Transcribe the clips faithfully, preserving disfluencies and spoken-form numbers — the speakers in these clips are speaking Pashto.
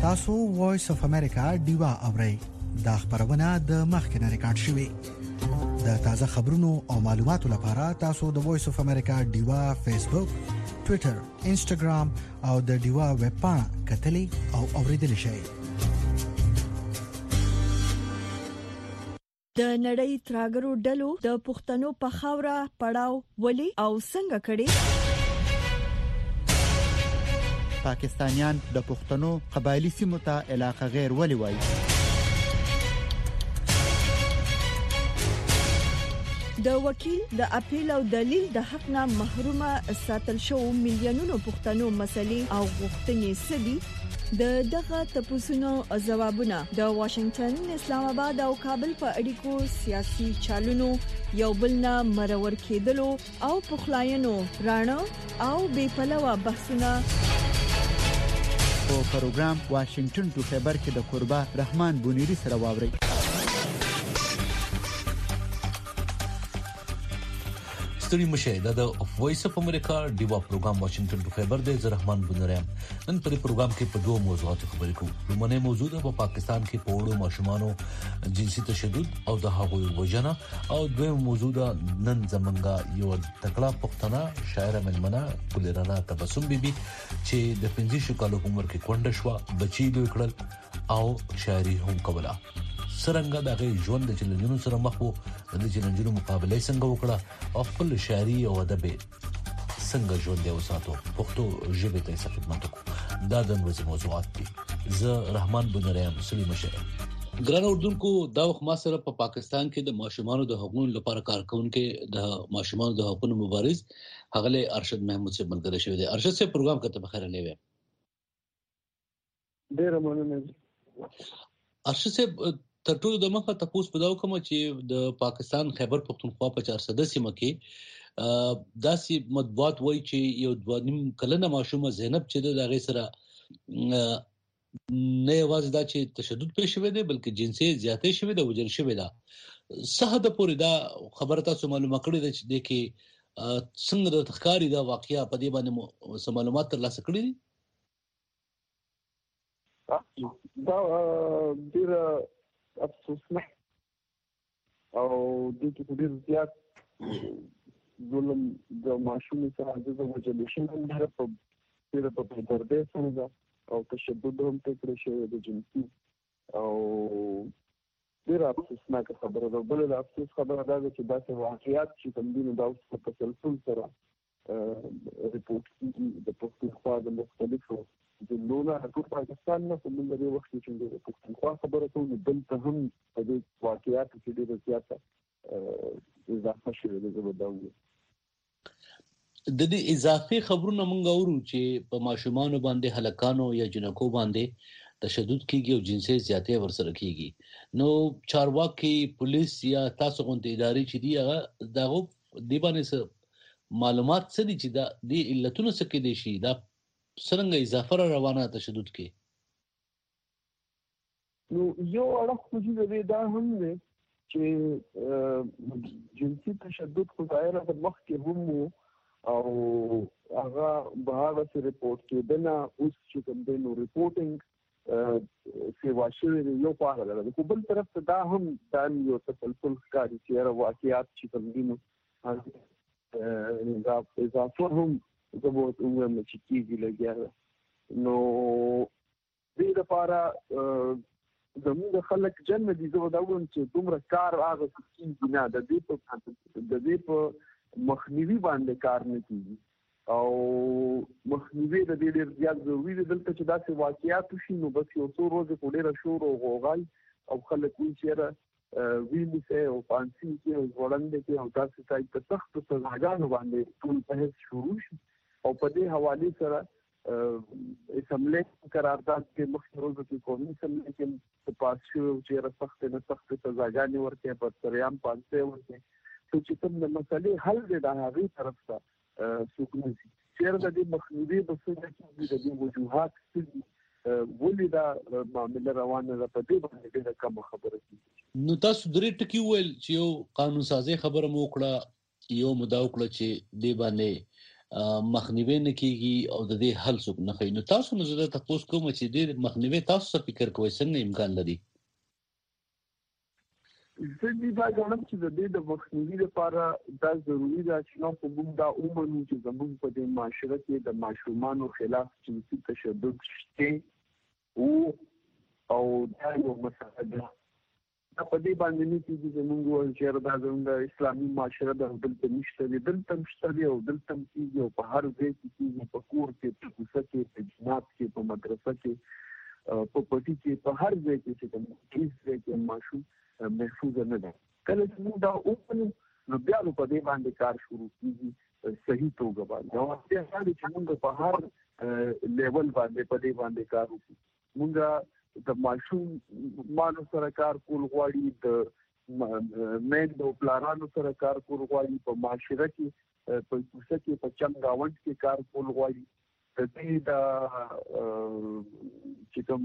تاسو وایس اف امریکا ډیوا اورئ. دا خبرونه د مخکنه ریکارډ شوې. د تازه خبرونو او معلوماتو لپاره تاسو د وایس اف امریکا ډیوا فیسبوک، ټوئیټر، انسټاګرام او د ډیوا ویب پاڼه کتلې او اوریدلې شئ. د نړۍ تراګرو ډلو د پښتنو په خاوره پړاو ولي او څنګه کړي؟ پاکستانیان د پښتنو قبایلی سیمو ته علاقه غیر ولي وایي؟ د وکیل د اپیل او دلیل د حق نه محرومه ساتل شو میلیونونو پښتنو مسلې او غوښتنې سدي. د دغه تپوسونو ځوابونه د واشنگټن، اسلام آباد او کابل په اړیکو سیاسي چالونو یو بل نه مرور کېدلو او پخلاینو رانه او بې پلوه بحثونه په پروګرام واشنگټن ټو خبر کې د قربا رحمان بونیری سره واوري. ستړي مشه د وایس اف امریکا ډیوا پروګرام واشنگټن ټو خبر د زرحمان بنرام. نن په پروګرام کې په دوه موضوعاتو خبرې کوو. لومړی موضوع د پاکستان کې په وړو ماشومانو جنسي تشدد او د هغوی وژنه، او دویم موضوع د نن زمونږه یو تکړه پښتنه شاعره ملمنه کولرانا تبسم بیبي چې د پنځه کالو عمر کې کونډه شو، بچی دوی کړل او شاعري هم کوله. سرنګا دغه ژوند د چیلنجونو سره مخ وو، د چیلنجونو مقابله څنګه وکړه او خپل شاعري او ادب څنګه ژوند یې وساتو، پښتو ژبه ته خدمت وکړو. دا د ورځې موضوعات دي. زه رحمان بنرام سلیم شه. ګران اردوونکو، دا وخت ما سره په پاکستان کې د ماشومانو د حقوقو لپاره کار کوونکي د ماشومانو د حقوقو مبارز هغه ارشد محمود صاحب ملګری شوی دی. ارشد صاحب پروګرام کته بخیر نه وي. ډیر مننه. ارشد صاحب تر ټولو د مخه تاسو په داو کوم چې د پاکستان خیبر پختونخوا په چار سده سیمه کې داسې مطبوعات وایي چې یو دوانیم کلنه ماشومه زینب چې د هغه سره نه یوازې دا چې تشدد پېښ شوی دی بلکې جنسي زیاتې شوی دی، وجل شوی دی. صحه د پوری دا خبره تاسو معلومه کړی ده چې د کې څنګه د تخکاری دا واقعیا په دې باندې معلومات ترلاسه کړی دي؟ دا ډیر افسوسناک او د دې په ډیر زیات ظلم د ماشوم سره د وجل شوی نه په ډیر په پردې څنګه او تشدد هم تکړه شوی د جنسي او ډیر افسوسناک خبره ده. بل د افسوس خبره ده چې داسې واقعیات چې کوم دي دا په تسلسل سره ریپورت کیږي د پښتونخوا د مختلفو د لونا ټول پاکستان نه په لري وخت چې د پښتونخوا خبره کوي دلته هم د واقعیات کې ډېر زیاته اضافه شوې ده. زبرداوي د دې اضافي خبرونه مونږ اورو چې په ماشومانو باندې هلکانو یا جنکو باندې تشدد کیږي او جنسي زیاتې ورسره کیږي. نو چارواکي پولیس یا تاسو غونډې ادارې چې دی هغه دغه دی باندې معلومات څه دي چې دا د علتونو څه کې دي شي دا څنګه اضافه را روانه تشدد کې؟ نو یو اړخ خو دې دا هم دی چې جنسي تشدد خو ظاهره د مخ کې هم او هغه به هغه ریپورت کېدنه اوس چې کوم دی نو ریپورټینګ سیوا شوی یو پاره ده. خو بل طرف ته دا هم دا یو تسلسل ښکاري چې واقعیات چې کوم دي نو دا اضافه هم زبوت اوه مې چې کېږي لګیا. نو دې لپاره زموږ خلک جن دي زه دا وایم چې دومره کار هغه کېږي نه د دې په د دې په مخنیوي باندې کار نه کېږي او مخنیوي د دې ډېر زیات ضروري دی. دلته چې داسې واقعیات وشي نو بس یو څو ورځې په ډېره شور او غوغای او خلک وایي چې ویلي سه او پانسي کې او ځوړندې کې او داسې ځای په سختو سزاګانو باندې ټول بحث شروع شي او په دې حوالې سره اسمبلی قرارداد کې مخکې ورځو کې قومي اسمبلی کې پاس شو چې سخت نه سخت سزاګانې ورکړي په تریام پانسي ورکړي چې کوم د مسلې حل دی د هغې طرف ته څوک نه شي چېرې د دې مخنیوي به څنګه کېږي د دې وجوهات څه دي ولې دا معامله روانه ده په دې باندې ډېره کمه خبره کېږي. نو تاسو درې ټکي وویل چې یو قانون سازي خبره مو وکړه، یو مدعا وکړه چې دې باندې مخنیوي نه کیږي او د دې حل څوک نه کوي. نو تاسو نظر تاسو کوم چې د مخنیوي تاسو څه فکر کوئ څنګه امکان لري؟ زه دې دا غواړم چې د دې د مخنیوي لپاره دا ضروري ده چې نو موږ دا ومنو چې زموږ په دې معاشره کې د ماشومانو خلاف جنسي تشدد شته او او دا یو مسله ده. په دې باندې نه کېږي چې موږ وایو چې دا زموږ اسلامي معاشره د دلته نشته دي، دلته نشته دي او دلته کېږي او په هر ځای کې کېږي، په کور کې، په کوڅه کې، په جنات کې، په مدرسه کې، په پټي کې، په هر ځای کې چې کوم هیڅ ځای کې ماشوم محفوظ نه ده. کله چې موږ دا وکړو نو بیا په دې باندې کار شروع کیږي صحیح توګه باندې. او بیا چې موږ په هر لیول باندې په دې باندې کار وکړو. موږ د ماشوم مانو سره کار کول غواړي، د مېند او پلانانو سره کار کول غواړي، په معاشره کې په کوڅه کې په چم گاوند کې کار کول غواړي. د دې د چې کوم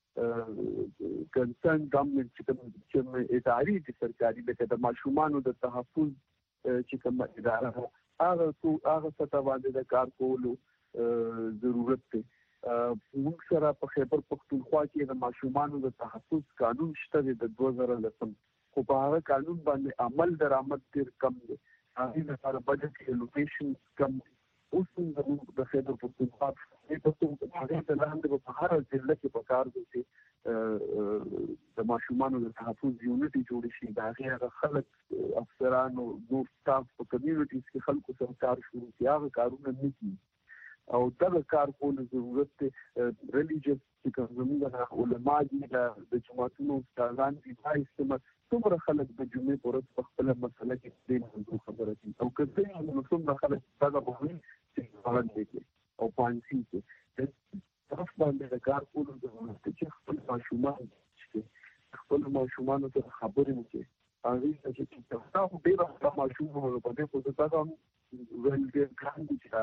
کنسرن ګورنمنت چې کوم چې ادارې دي سرکاري د ماشومانو د تحفظ چې کوم اداره هغه هغه ستا باندې د کار کولو ضرورت دی. موږ سره په خیبر پختونخوا کې د ماشومانو د تحفظ قانون شته د دوه زره لسم، خو په هغه قانون باندې عمل درآمد ډېر کم دی. هغې لپاره بجټ الوکیشن کم دی. اوس زموږ د خیبر پختونخوا هغې ته لاندې په هره ضلع کې په کار دی چې د ماشومانو د تحفظ یونټ جوړ شي. د هغې هغه خلک افسرانو نور سټاف په کمیونټیز کې خلکو سره کار شروع کړي. هغه کارونه نه کېږي او دغه کار کولو ضرورت دی. ریلیجس چې کوم زموږ علما دي، د جوماتونو استادان دي، دا استعمال څومره خلک د جمعې په ورځ په خپله مسله کې دې موضوع خبره کوي او که څه نو څومره خلک دغه وایي چې باندې کې او پانسي کې طرف باندې د کار کولو ضرورت دی چې خپل ماشومان چې خپل ماشومانو سره خبرې وکړي. هغې ته چې تاسو ډېر ماشوم وو په دې خو زه تاسو ویل ډېر ګران دي چې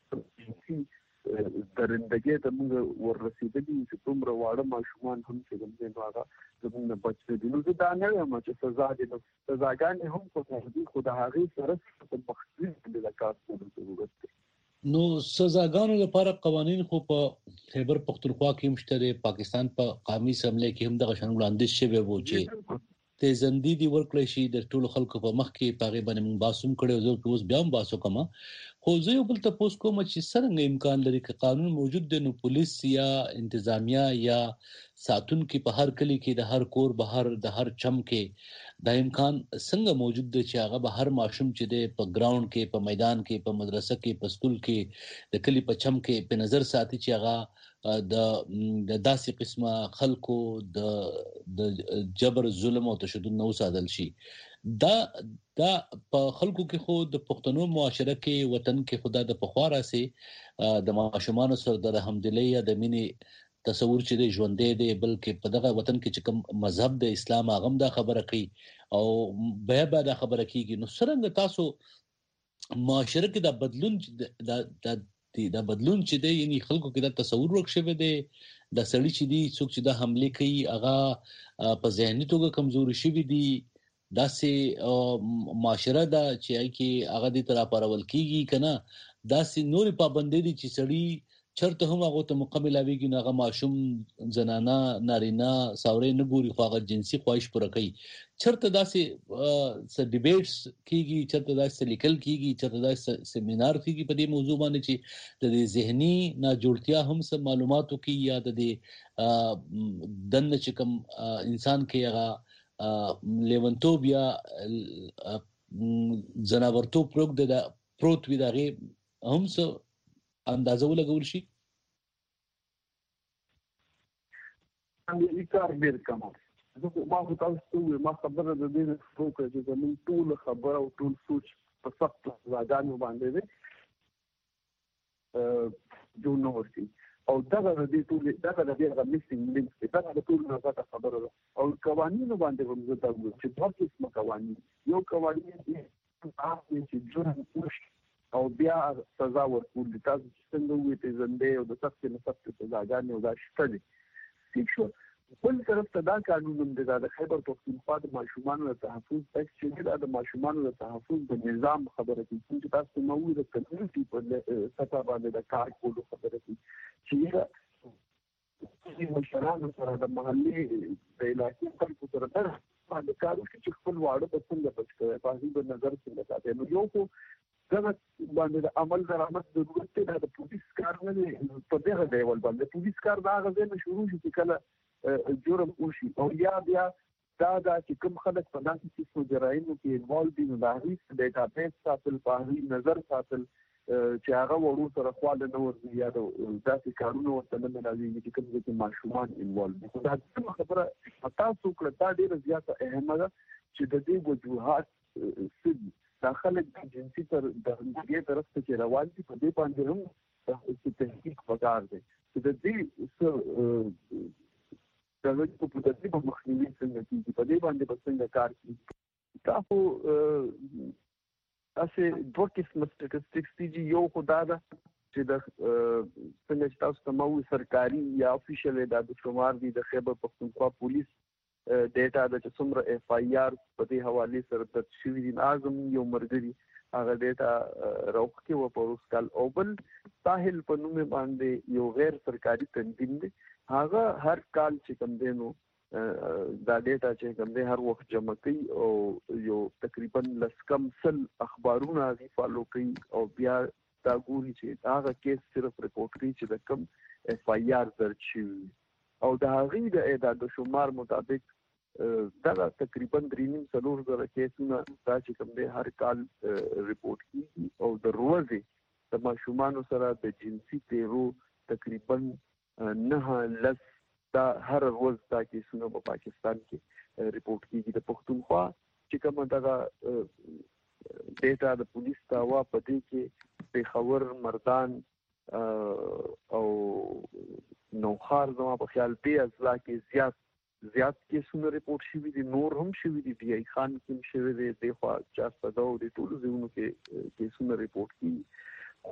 درندګۍ ته موږ وررسېدلي چې څومره واړه ماشومان هم چې کوم دی نو هغه زموږ نه بچ دي. نو زه دا نه وایم چې سزا دي، نو سزاګانې هم خو دي، خو د هغې سره په مخنیوي باندې د کار کولو ضرورت دی. نو سزاګانو لپاره قوانین خو په خیبر پختونخوا کې هم شته. پاکستان په قومي اسمبلی کې هم دغه شان وړاندیز شوی و چې تیزندې دي ورکړی شي د ټولو خلکو په مخ کې. په هغې باندې موږ بحث هم کړی، زه اوس بیا هم بحث وکړم. خو زه یو بل تپوس کوم چې څرنګه امکان لري که قانون موجود دی نو پولیس یا انتظامیه یا ساتونکي په هر کلي کې د هر کور بهر د هر چم کې دا امکان څنګه موجود دی چې هغه به هر ماشوم چې دی په ګراوند کې، په میدان کې، په مدرسه کې، په سکول کې، د کلي په چم کې په نظر ساتي چې هغه د داسې قسمه خلکو د د جبر ظلم او تشدد نه وساتل شي. دا دا په خلکو کې خو د پښتنو معاشره کې وطن کې خدا د پخوا راسي د ماشومانو سره د رحمدلۍ یا د مینې تصور چې دی ژوندې دی، بلکې په دغه وطن کې چې کوم مذهب د اسلام هغه هم دا خبره کوي او بیا به دا خبره کیږي. نو څرنګه تاسو معاشره کې دا بدلون دا دا بدلون چې دی یعنی خلکو کې دا تصور ورک شوی دی دا سړی چې دی څوک چې دا حمله کوي هغه په ذهني توګه کمزوري شوی دی، داسې معاشره ده چې هغې هغه دې ته راپارول کېږي که نه، داسې نورې پابندۍ دي چې سړي چېرته هم هغو ته مقابلوېږي نو هغه ماشوم زنانه نارینه ساورۍ نه ګوري خو هغه جنسي خواهش پوره کوي. چېرته داسې څه ډیبیټس کېږي، چېرته داسې څه لیکل کېږي، چېرته داسې سیمینار کېږي په دې موضوع باندې چې د دې ذهني ناجوړتیا هم څه معلومات وکړي یا د دې دننه چې کوم انسان کې هغه لیونتوب یا زناورتوب پروت دی پروت وي د هغې هم څه اندازه ولګول شي؟ کار ډېر کم ما خو تاسو ته وویل، ما خبره د دې وکړه چې زموږ ټوله خبره او ټول سوچ په سختو سزاګانو باندې دی جوړ نه ورشي او دغه د دې ټولې دغه د دې هغه میسینګ لینک دی، دغه د ټولو نه زیاته خبره ده. او قوانینو باندې هم زه دا ووایم چې دوه قسمه قوانین، یو قوانین دی چې جرم وشي او بیا سزا ورکول دي. تاسو چې څنګه ووایئ تیزندۍ او د سختې نه سختې سزاګانې او دا شته دي، ټیک شو. بل طرف ته دا قانون هم د خیبر پښتونخوا د ماشومانو د تحفظ ایکټ چې د ماشومانو د تحفظ د نظام خبره کوي چې تاسو نو د کمیونټي په سطح باندې د کار کولو خبره کوي چې د مشرانو سره د محلي د علاقې خلکو سره در باندې کار وکړي چې خپل واړه په څنګه بچ کوي په دې په نظر څنګه ساتي. نو یو خو دا باندې د عمل درآمد ضرورت دی د پولیس کار نه په دغه ډول باندې پولیس کار دا غوښنه نه شروع شي چې کله جرم وشي او یا بیا دا دا چې کوم خلک په داسې څه جرایمو کې انوالو دي نو دا هیڅ ډیټابیس ساتل په نظر ساتل چې هغه ورو سره خواله نه ورځي یا داسې کارونه ورته نه راځي چې کوم ځای کې ماشومان انوالو دي. دا څه خبره تاسو کړه دا ډیره زیاته اهمه ده چې د دې وجوهات څه داخله د جنسي تر د دې طرف ته روان دي په دې باندې هم چې تحقیق وکړ دي چې د دې څه دا چې په دې په مخنیوي څنګه کیږي په دې باندې به څنګه کار کوي. تاسو تاسو دوه قسم سټټیسټکس دي یو خدا دا چې د څنګه چې تاسو ته مو سرکاري یا افیشل د شمار دي د خیبر پښتونخوا پولیس ډیټا د چې څومره اف آی آر په دې حواله سره د شوی دي اعظم یو مرګري هغه ډیټا راوخته و په روسکل او بل ساحل په نوم باندې یو غیر سرکاري تنظیم دی هغه هر کال چې کوم دینو دا ډیټا چې کوم دی هر وخت جمع کوي او یو تقریبا لسکم سل اخبارونه دی فالو کوي او بیا دا ګوري چې هغه کیس صرف رپورټ کوي چې د کوم اف آی آر درج شوی او د هغې د اعداد و شمار مطابق دا تقریبا درې نیم څلور زره کیسونه دا چې کوم دی هر کال رپورټ کیږي او د ورځې د ماشومانو سره د جنسي تیرو تقریبا نه لس دا هر ورځ دا کیسونه په پاکستان کې رپورټ کیږي. د پښتونخوا چې کومه دغه ډیټا د پولیس داوا په دې کې پېښور مردان او نوخار زما په خیال په اضلاع کې زیات زیات کیسونه رپورټ شوي دي نور هم شوي دي بی ای خان کې شوي دي د خوا چار صدو د ټولو ځایونو کې کیسونه رپورټ کیږي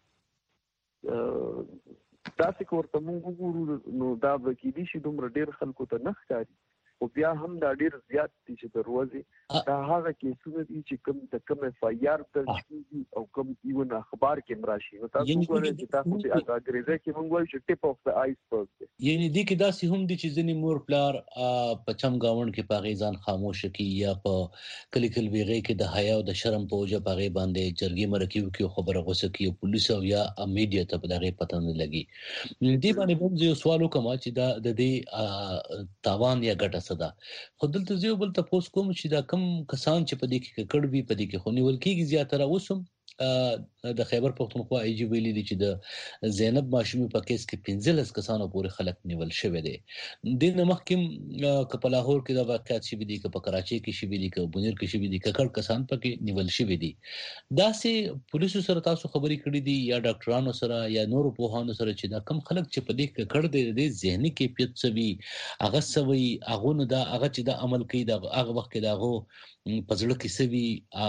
خو تاسو کوته مونږ وګورو نو دا وکیلی شي دومره ډیر خلکو ته نه ښکاري او بیا هم دا ډیر زیات دي چې د ورځې دا هغه کیسونه دي چې کوم د کوم اف آی آر درج کیږي او کوم ایون اخبار کې مراشي نو تاسو ګورئ چې تاسو د اګریزه کې مونږ وایو چې ټیپ اف د آیسبرګ دی یعنی دې کې داسې هم دي چې ځینې مور پلار په چم گاوند کې پاغي ځان خاموش کی یا په کلی کلی ویغه کې د حیا او د شرم په وجه پاغي باندې جرګې مرکیو کې خبره غوسه کی پولیس او یا میډیا ته په دغه پته نه لګي. دې باندې هم یو سوال وکم چې دا د دې تاوان یا ګټه صدا خو دلته زیو بل ته پوس کوم چې دا کم کسان چې په دې کې کړه وی په دې کې خونی ولکېږي زیاتره وسم د خیبر پښتونخوا ای جی ویلي دي چې د زینب ماشومي په کیس کې پنځلس کسانو پورې خلک نیول شوی دي. د نمخکم کپلا هور کې د واقعیت شوی دي ک په کراچي کې شوی دي ک بنیر کې شوی دي ک کړ کسان پکې نیول شوی دي. دا سه پولیسو سره تاسو خبرې کړې دي یا ډاکټرانو سره یا نور په هانو سره چې دا کم خلک چې په دې کې کړه دي د ذهني کیفیت سوي هغه سوي هغه نو دا هغه چې دا عمل کوي دا هغه وخت کې دا هغه پزړه کې سوي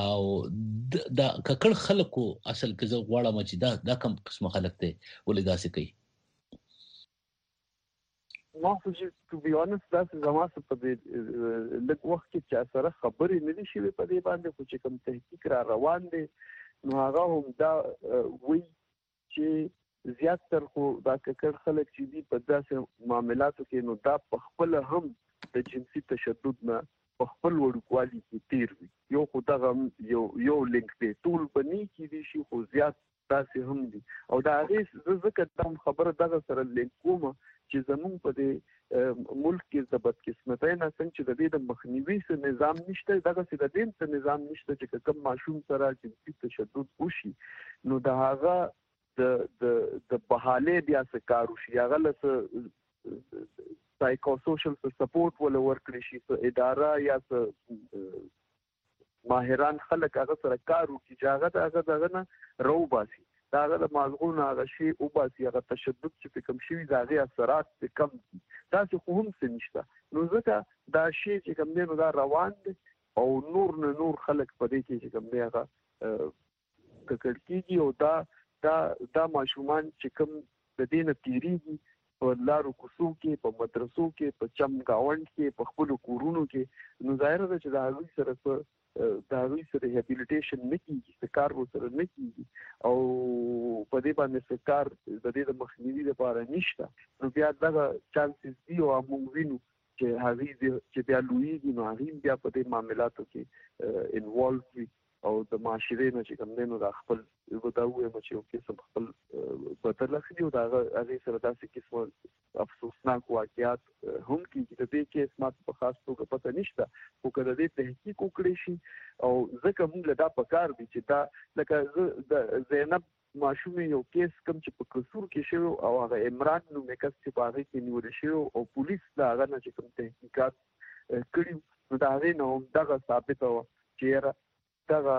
او دا ککړ خلکو اصل کې زه غواړم چې دا دا کوم قسم خلک ته ولې داسې کوي. ما خو چې to be honest دا زما څه په دې لږ وخت کې چې سره خبرې نه دي شوي په دې باندې خو چې کوم تحقیق را روان دي نو هغه هم دا وی چې زیات تر خو دا ککړ خلک چې دي په داسې معاملاتو کې نو دا په خپل هم د جنسي تشدد نه په خپل وړوکوالي کې تیر وي. یو خو دغه یو یو لینک دی ټول بني کې دي شي خو زیات داسې هم دي او دا هغې ځکه دا خبره دغه سره لینک کومه چې زمونږ په دې ملک کې د بدقسمتۍ نه څنګه چې د دې د مخنیوي څه نظام نشته دغسې د دې څه نظام نشته چې کوم ماشوم سره جنسي تشدد وشي نو د هغه د د د بحالې بیا څه کار وشي هغه له سایکو سوشل سپورټ ولا ورکړي شي په اداره یا څه ماهران خلک هغه سره کار وکړي چې هغه هغه دغه نه رو باسي دا هغه د مازغونه هغه شی او باسي هغه تشدد چې کوم شي دا هغه اثرات کم دي تاسو خو هم څه نشته نو ځکه دا شی چې کوم دی نو دا روان دي او نور نه نور خلک په دې کې چې کوم دی هغه ککړ کیږي او دا دا دا ماشومان چې کوم د دې نه تیریږي په لارو کوڅو کې په مدرسو کې په چمګاوند کې په خپل کورونو کې نو ظاهر ده چې دا هغوی سره په دا هغوی سره ریهابیلیټیشن نه کیږي څه کار ورسره نه کیږي او په دې باندې څه کار د دې د مخنیوي لپاره نشته نو بیا دغه چانسز دي او موږ وینو چې هغوی چې بیا لویږي نو هغوی بیا په دې معاملاتو کې انوالو وي او د معاشرې نه چې کوم دی نو دا خپل دا ووایم چې یو قسم خپل بدل اخلي او د هغې سره داسې قسمه افسوسناک واقعات هم کېږي د دې کیس ماته په خاص توګه پته نشته خو که د دې تحقیق وکړی شي او ځکه موږ له دا پکار دي چې دا لکه زه د زینب ماشومې یو کیس کوم چې په قصور کې شوی او هغه عمران نومې کس چې په هغې کې نیولی شوی او پولیس د هغه نه چې کوم تحقیقات کړي نو د هغې نه هم دغه ثابته وه چې یاره دغه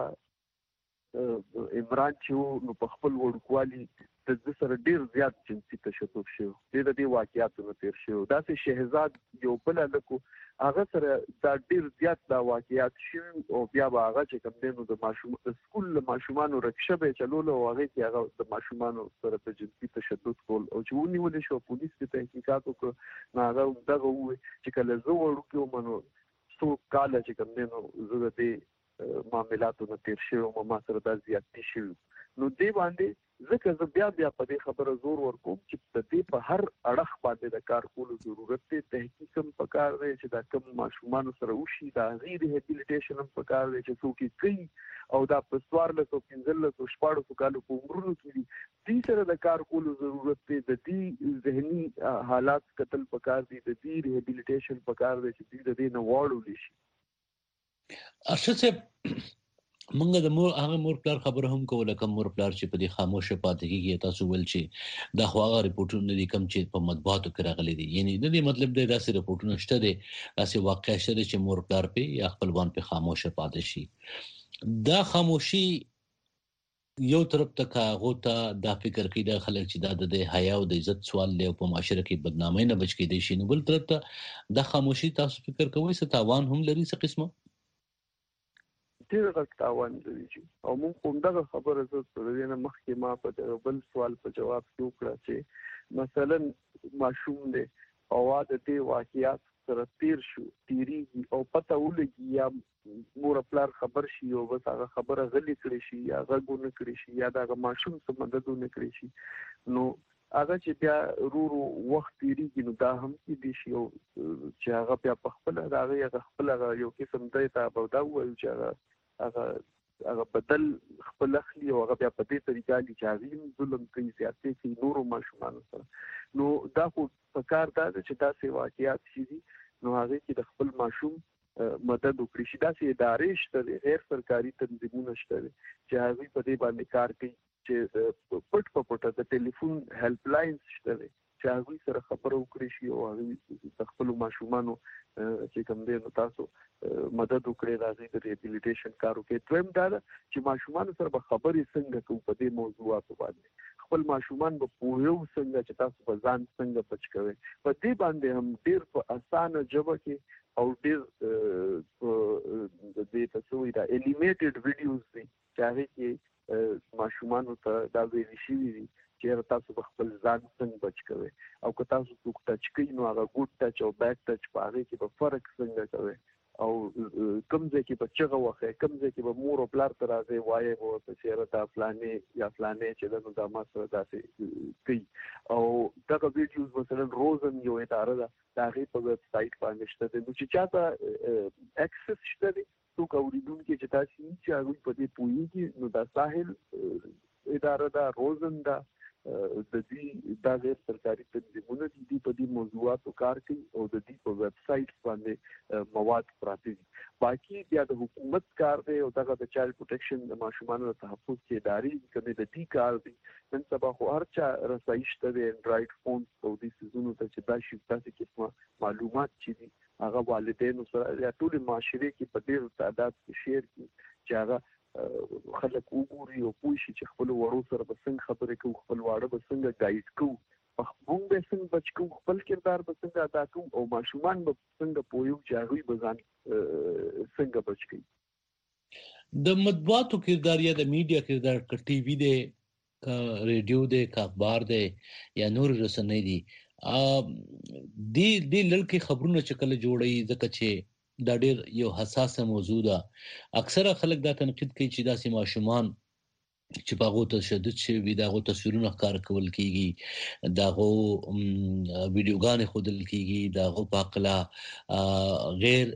عمران چې نو په خپل وړوکوالي د ده سره ډېر زیات جنسي تشدد شوی دی د دې واقعاتو نه تېر شوی داسې شهزاد یو بل هلک و هغه سره دا ډېر زیات دا واقعات شوي او بیا به هغه چې کوم دی نو د ماشوم د سکول له ماشومانو رکشه به یې چلوله او هغې کې هغه د ماشومانو سره په جنسي تشدد کول او چې ونیولې شو پولیس کې تحقیقات وکړه نو هغه دغه ووایي چې کله زه وړوکی وم نو څو کاله چې کوم دی نو زه د دې معاملاتو نه تېر شوی وم ما سره دا زیاتې شوي نو دې باندې ځکه زه بیا بیا په دې خبره زور ورکوم چې د دې په هر اړخ باندې د کار کولو ضرورت دی تحقیق هم پکار دی چې دا کوم ماشومانو سره وشي د هغې ریهیبیلیټیشن هم پکار دی چې څوک یې کوي او دا په څوارلسو پنځلسو شپاړسو کالو په عمرونو کې دي دې سره د کار کولو ضرورت دی د دې ذهني حالات کتل پکار دي د دې ریهیبیلیټیشن پکار دی چې دوی د دې نه واړولی شي ارشد صاحب منګه د مور هغه مور پلار خبره هم کوله کوم مور پلار چې په دې خاموشه پاتې کیږي تاسو ول چې دا خو هغه ریپورتونه دي کوم چې په مطبوعاتو کې راغلي دي یعنی د دې مطلب دی داسې ریپورتونه شته دي داسې واقع شته چې مور پلار په یا خپلوان په خاموشه پاتې شي دا خاموشي یو طرف ته کاغو ته دا فکر کوي د خلک چې دا د حیا او د عزت سوال له په معاشره کې بدنامۍ نه بچ کېدي شي نو بل طرف ته د خاموشي تاسو فکر کوئ څه تاوان هم لري څه قسمه ډېر غټ تاوان لري چې او موږ همدغه خبره زه د دې نه مخکې ما په بل سوال په جواب کې وکړه چې مثلا ماشوم دی او د دې واقعیات سره تیر شو تیریږي او پته ولګي یا مور پلار خبر شي او بس هغه خبره غلي کړي شي یا غږ ونه کړي شي یا د ماشوم څخه مدد ونه کړي شي نو هغه چې بیا رورو وخت تیریږي نو دا هم کېدای شي او چې هغه بیا په خپله د هغې هغه خپله یو قسم دی ته به دا ووایو چې هغه هغه هغه بدل خپل اخلي او هغه بیا په دې طریقه دي چې هغې هم ظلم کوي زیاتې کوي نورو ماشومانو سره نو دا خو پکار دا ده چې داسې واقعات شي دي نو هغې کې د خپل ماشوم مدد وکړي شي داسې ادارې شته دي غیر سرکاري تنظیمونه شته دي چې هغوی په دې باندې کار کوي چې پټ په پټه د ټلیفون هیلپ لاینز شته دي چې هغوی سره خبره وکړي شي او هغوی د خپلو ماشومانو چې کوم دی نو تاسو مدد وکړئ د هغوی د ریهیبیلیټیشن کار وکړئ دویم دا ده چې ماشومانو سره به خبرې څنګه کوو په دې موضوعاتو باندې خپل ماشومان به پوهیو څنګه چې تاسو به ځان څنګه بچ کوئ په دې باندې هم ډېر په اسانه ژبه کې او ډېر د دې ته څه وایي دا انیمیټډ ویډیوز دي چې هغې کې ماشومانو ته دا ویلي شوي دي چې تاسو به خپل ځان څنګه بچ کوئ او که تاسو څوک ټچ کوي نو هغه ګوډ ټچ او بیک ټچ په هغې کې به فرق څنګه کوئ او کوم ځای کې به چغه وښئ کوم ځای کې به مور او پلار ته راځئ وایئ به ورته چې یاره دا فلانې یا فلانې چې ده نو دا ما سره داسې کوي او دغه ویډیوز مثلا روزن یو اداره ده د هغې په ویب سایټ باندې شته دی نو چې چا ته اکسس شته دی څوک اورېدونکي چې داسې وي چې هغوی په دې پوهېږي نو دا ساحل اداره ده روزن ده د دې دا غیر سرکاري تنظیمونه دي دوی په دې موضوعاتو کار کوي او د دوی په ویب سایټ باندې مواد پراته دي باقي بیا د حکومت کار دی او دغه د چایلډ پروټیکشن د ماشومانو د تحفظ کې ادارې دي کومې د دې کار دي نن سبا خو هر چا رسایي شته دی انډرایډ فونز او دې څیزونو ته چې دا شي داسې قسمه معلومات چې دي هغه والدینو سره یا ټولې معاشرې کې په ډېر تعداد کې شیر کړي چې هغه خلک وګوري او پوه شي چې خپلو وړو سره به څنګه خبرې کوو خپل واړه به څنګه ګایډ کوو موږ به څنګه بچ کوو خپل کردار به څنګه ادا کوو او ماشومان به څنګه پوهیو چې هغوی به ځان څنګه بچ کوي د مطبوعاتو کردار یا د میډیا کردار که ټي وي دی که ریډیو دی که اخبار دی یا نور رسنۍ دي دی دی لړکي خبرونه چې کله جوړي ځکه چې دا ډېر یو حساسه موضوع ده. اکثره خلک دا تنقید کوي چې دا سیمه شومان چې باغو تشدد شوی داغو تصویرونه ښکار کول کیږي، داغو ویډیوګانې خودل کیږي، داغو پاکلا غیر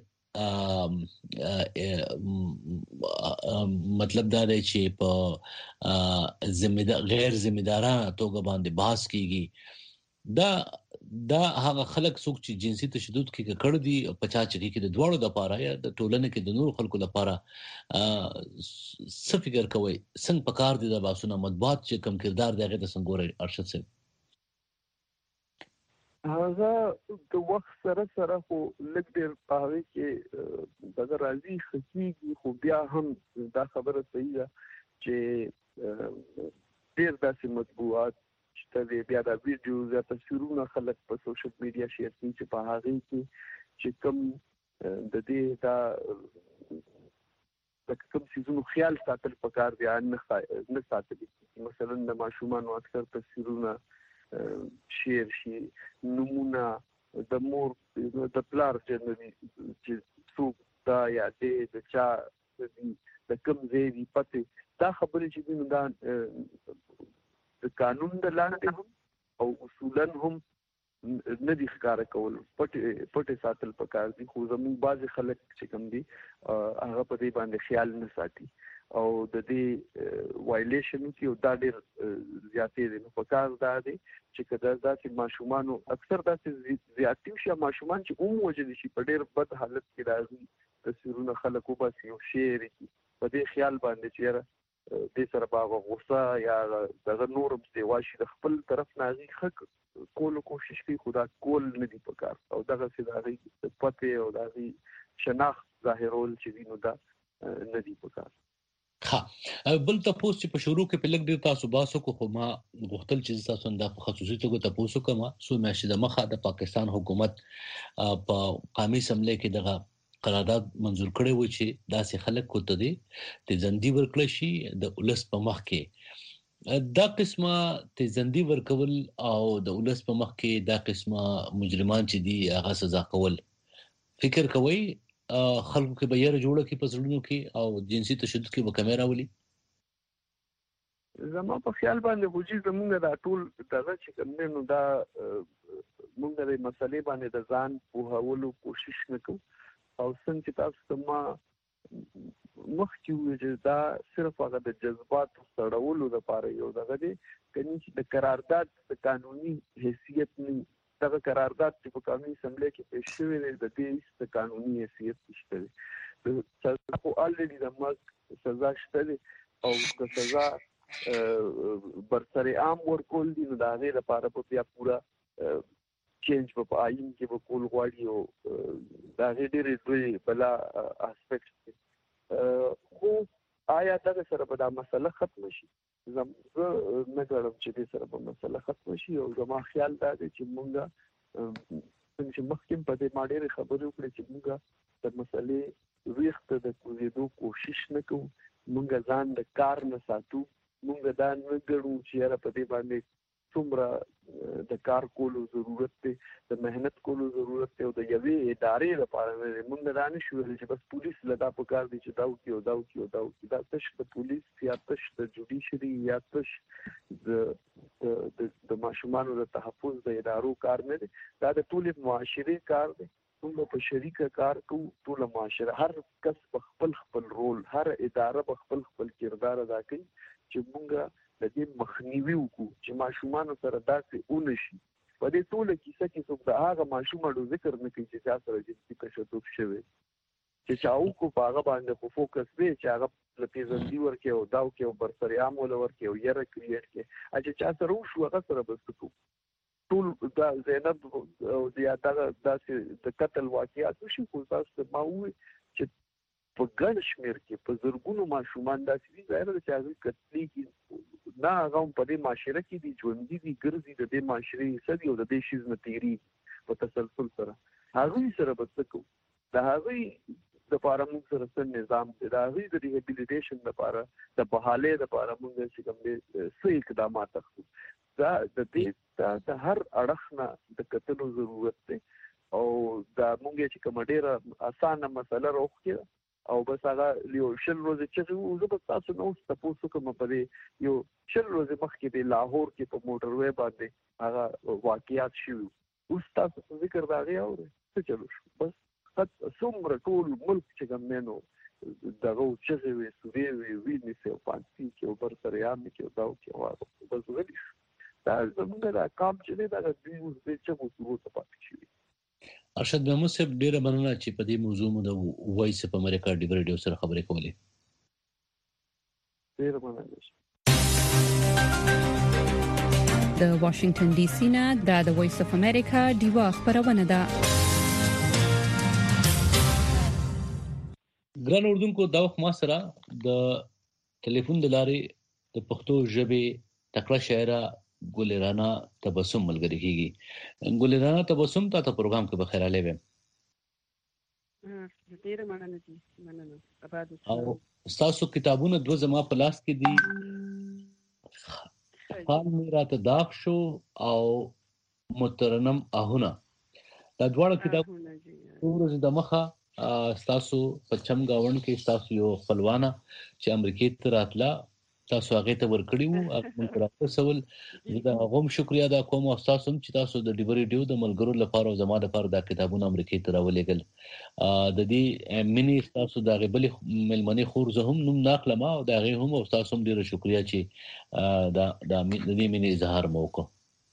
مطلب دا دی چې په ذمہ غیر ذمہ دارانه توګه باندې بحث کیږي. دا دا هغه خلک څوک چې جنسي تشدد کې کړ دي پچا چکی کې د دوړو د پاره یا د ټولنې کې د نور خلکو لپاره څه فکر کوي څنګه پکار دي د باسونه مطبوعات چې کم کردار دی هغه د څنګه ارشد سره هغه د وخت سره سره خو لږ ډېر پاره کې دغه راځي خصيږي، خو بیا هم دا خبره صحیح ده چې ډېر داسې مطبوعات چې بیا دا ویډیوز یا تصویرونه خلک په سوشل میډیا شیر کوي چې په هغه کې چې کوم د دې دا د کوم سيزونو خیال ساتل پکار دی نه نه ساتل. مثلا د ماشومان اکثر تصویرونه شیر شي، نمونه د مور د پلار چې څوک دا یا د چا د کوم ځای دی پته دا خبرې چې موږ دا د قانون د لاندې هم او اصولا هم نه دي ښکار کول، پټ پټ ساتل پکار دي. خو زموږ بعض خلک چې کوم دي هغه په دې باندې خیال نه ساتي او د دې وایلیشن کې دا ډېر زیاتې دي. نو پکار دا دي چې کله داسې ماشومان اکثر داسې زیاتې شي ماشومان چې اوم وجه شي په ډېر بد حالت کې راځي تصویرونه خلک وباسي او شیر په دې خیال باندې چې د سره باغ غوسه یا دغه نور په واشي د خپل طرف نازي حق کول کوشش کوي، خدا کول نه دی پکار او دغه سیداري پته او دغه شناخت ظاهرول چې وینو دا نه دی پکار. ها بل تاسو چې په شروع کې په لګ ډیر تاسو باسو کو خو ما غوښتل چې تاسو د خصوصي توګه تاسو کومه سو میاشتې د مخه د پاکستان حکومت په قومي اسمبلی کې دغه قرارداد منزور کړی و چې داسې خلک کوته دي تیزندي ورکړل شي د ولس په مخ کې. دا قسمه تیزندي ورکول او د ولس په مخ کې دا قسمه مجرمان چې دي هغه سزا کول فکر کوي خلکو کې به یې جوړه کې پسړونو کې او جنسي تشدد کې به کیمرا ولي. زما په خیال باندې وږي زمونږ دا ټول دغه چې کوم نو دا مونږ د مسلې باندې د ځان په هولو کوشش نکوو او څنګه تاسو ما مخکې وې دا صرف هغه د جذبات سړولو لپاره یو دغه دی کني چې د قرارداد د قانوني حیثیت نه دغه قرارداد چې په قانوني اسمبلی کې پیښ شوی دی د دې د قانوني حیثیت نشته دی. سزا خو الریډي د مرګ سزا شته دی او د سزا برسر عام ورکول دي نو د هغې لپاره به بیا پوره چینج په آئین کې به کول غواړي او د هغې ډېرې دوی بلا اسپیکټ دي. خو آیا دغه سره به دا مسله ختمه شي؟ زه نه ګڼم چې دې سره به مسله ختمه شي او زما خیال دا دی چې مونږ څنګه چې مخکې په دې ما ډېرې خبرې وکړې چې مونږ د مسلې ویښته د کوزېدو کوشش نه کوو، مونږ ځان د کار نه ساتو، مونږ دا نه ګڼو چې یاره په دې باندې څومره د کار کولو ضرورت دی، د مهنت کولو ضرورت دی او د یوې ادارې لپاره نه دی. مونږ دا نه شو ویلی چې بس پولیس له دا پکار دی چې دا وکړي او دا وکړي او دا وکړي. دا تش د پولیس یا تش د جوډیشري یا تش د ماشومانو د تحفظ د ادارو کار نه دی، دا د ټولې معاشرې کار دی. موږ په شریکه کار کوو، ټوله معاشره، هر کس په خپل خپل رول، هر اداره په خپل خپل کردار ادا کوي چې موږ د دې مخنیوي وکړو چې ماشومانو سره داسې ونه شي. په دې ټوله کیسه کې څوک د هغه ماشومانو ذکر نه کوي چې چا سره جنسي تشدد شوی، چې چا وکړو په هغه باندې خو فوکس دی چې هغه له پیژندي ورکړي او دا وکړي او برسریام وله ورکړي او یره کریټ کړي. چې چا سره وشو هغه سره به څه کوو. ټول دا زینب او یا داسې د قتل واقعات وشي خو تاسو ما ووایي چې په ګڼ شمېر کې په زرګونو ماشومان داسې دي ظاهره ده چې هغوی قتلېږي نه، هغه هم په دې معاشره کې دي، ژوندي دي، ګرځي، د دې معاشرې حصه دي او د دې شیز نه تېرېږي په تسلسل سره. هغوی سره به څه کوو؟ د هغوی دپاره موږ سره څه نظام دی؟ د هغوی د ریهیبلیټیشن دپاره د بحالۍ دپاره موږ چې کوم دی څه اقدامات اخلو؟ دا د دې د هر اړخ نه د کتلو ضرورت دی او دا مونږ چې کوم ډیره اسانه مسله راوخته او بس هغه یو شل ورځې چې زه به تاسو نو تاسو کوم په دې یو شل ورځې مخکې د لاهور کې په موټر وې باندې هغه واقعیات شوي اوس تاسو ذکر دا غي اوري څه چلو شو بس خط څومره ټول ملک چې ګمنو دغه چې وي سوري وي ویني سه پانسي کې اوپر سره یا مې کې داو کې واه بس غلي دا زموږ دا کام چې نه دا د دې چې موضوع ته پاتې شي. ارشد محمود صاحب ډیره مننه چې په دې موضوع مو د وایس اف امریکا ډیو ریډیو سره خبرې کولې. ډیره مننه. د واشنگټن ډي سي نه د وایس اف امریکا ډیوا خبرونه ده. ګران اردوونکو دا وخت ما سره د ټلیفون د لارې د پښتو ژبې تکړه شاعره ګلرانا تبسم ملګری کیږي. ګلرانا تبسم تاسو پروګرام کې بخیر علي وې. ها ډیره مننه دي مننه. اباد او تاسو کتابونه دوه زما په لاس کې دي. خان میرا ته داغ شو او مترنم اهونه دا دواړه کتابونه ورځ د مخه تاسو په چم گاون کې تاسو یو خپلوانه چې امریکای ته راتله تاسو هغه ته ورکړی وو هغه مونږ راته سوال زه غوښم شکریا دا کوم او تاسو چې تاسو د ډیو ریډیو د ملګرو لپاره او زما لپاره دا کتابونه امریکای ته راولېګل. د دې مینی تاسو دا غبل ملمنې خور زه هم نوم ناخلم او دا غي هم او تاسو هم ډیره شکریا چې دا د دې مینی اظهار مو وکړ.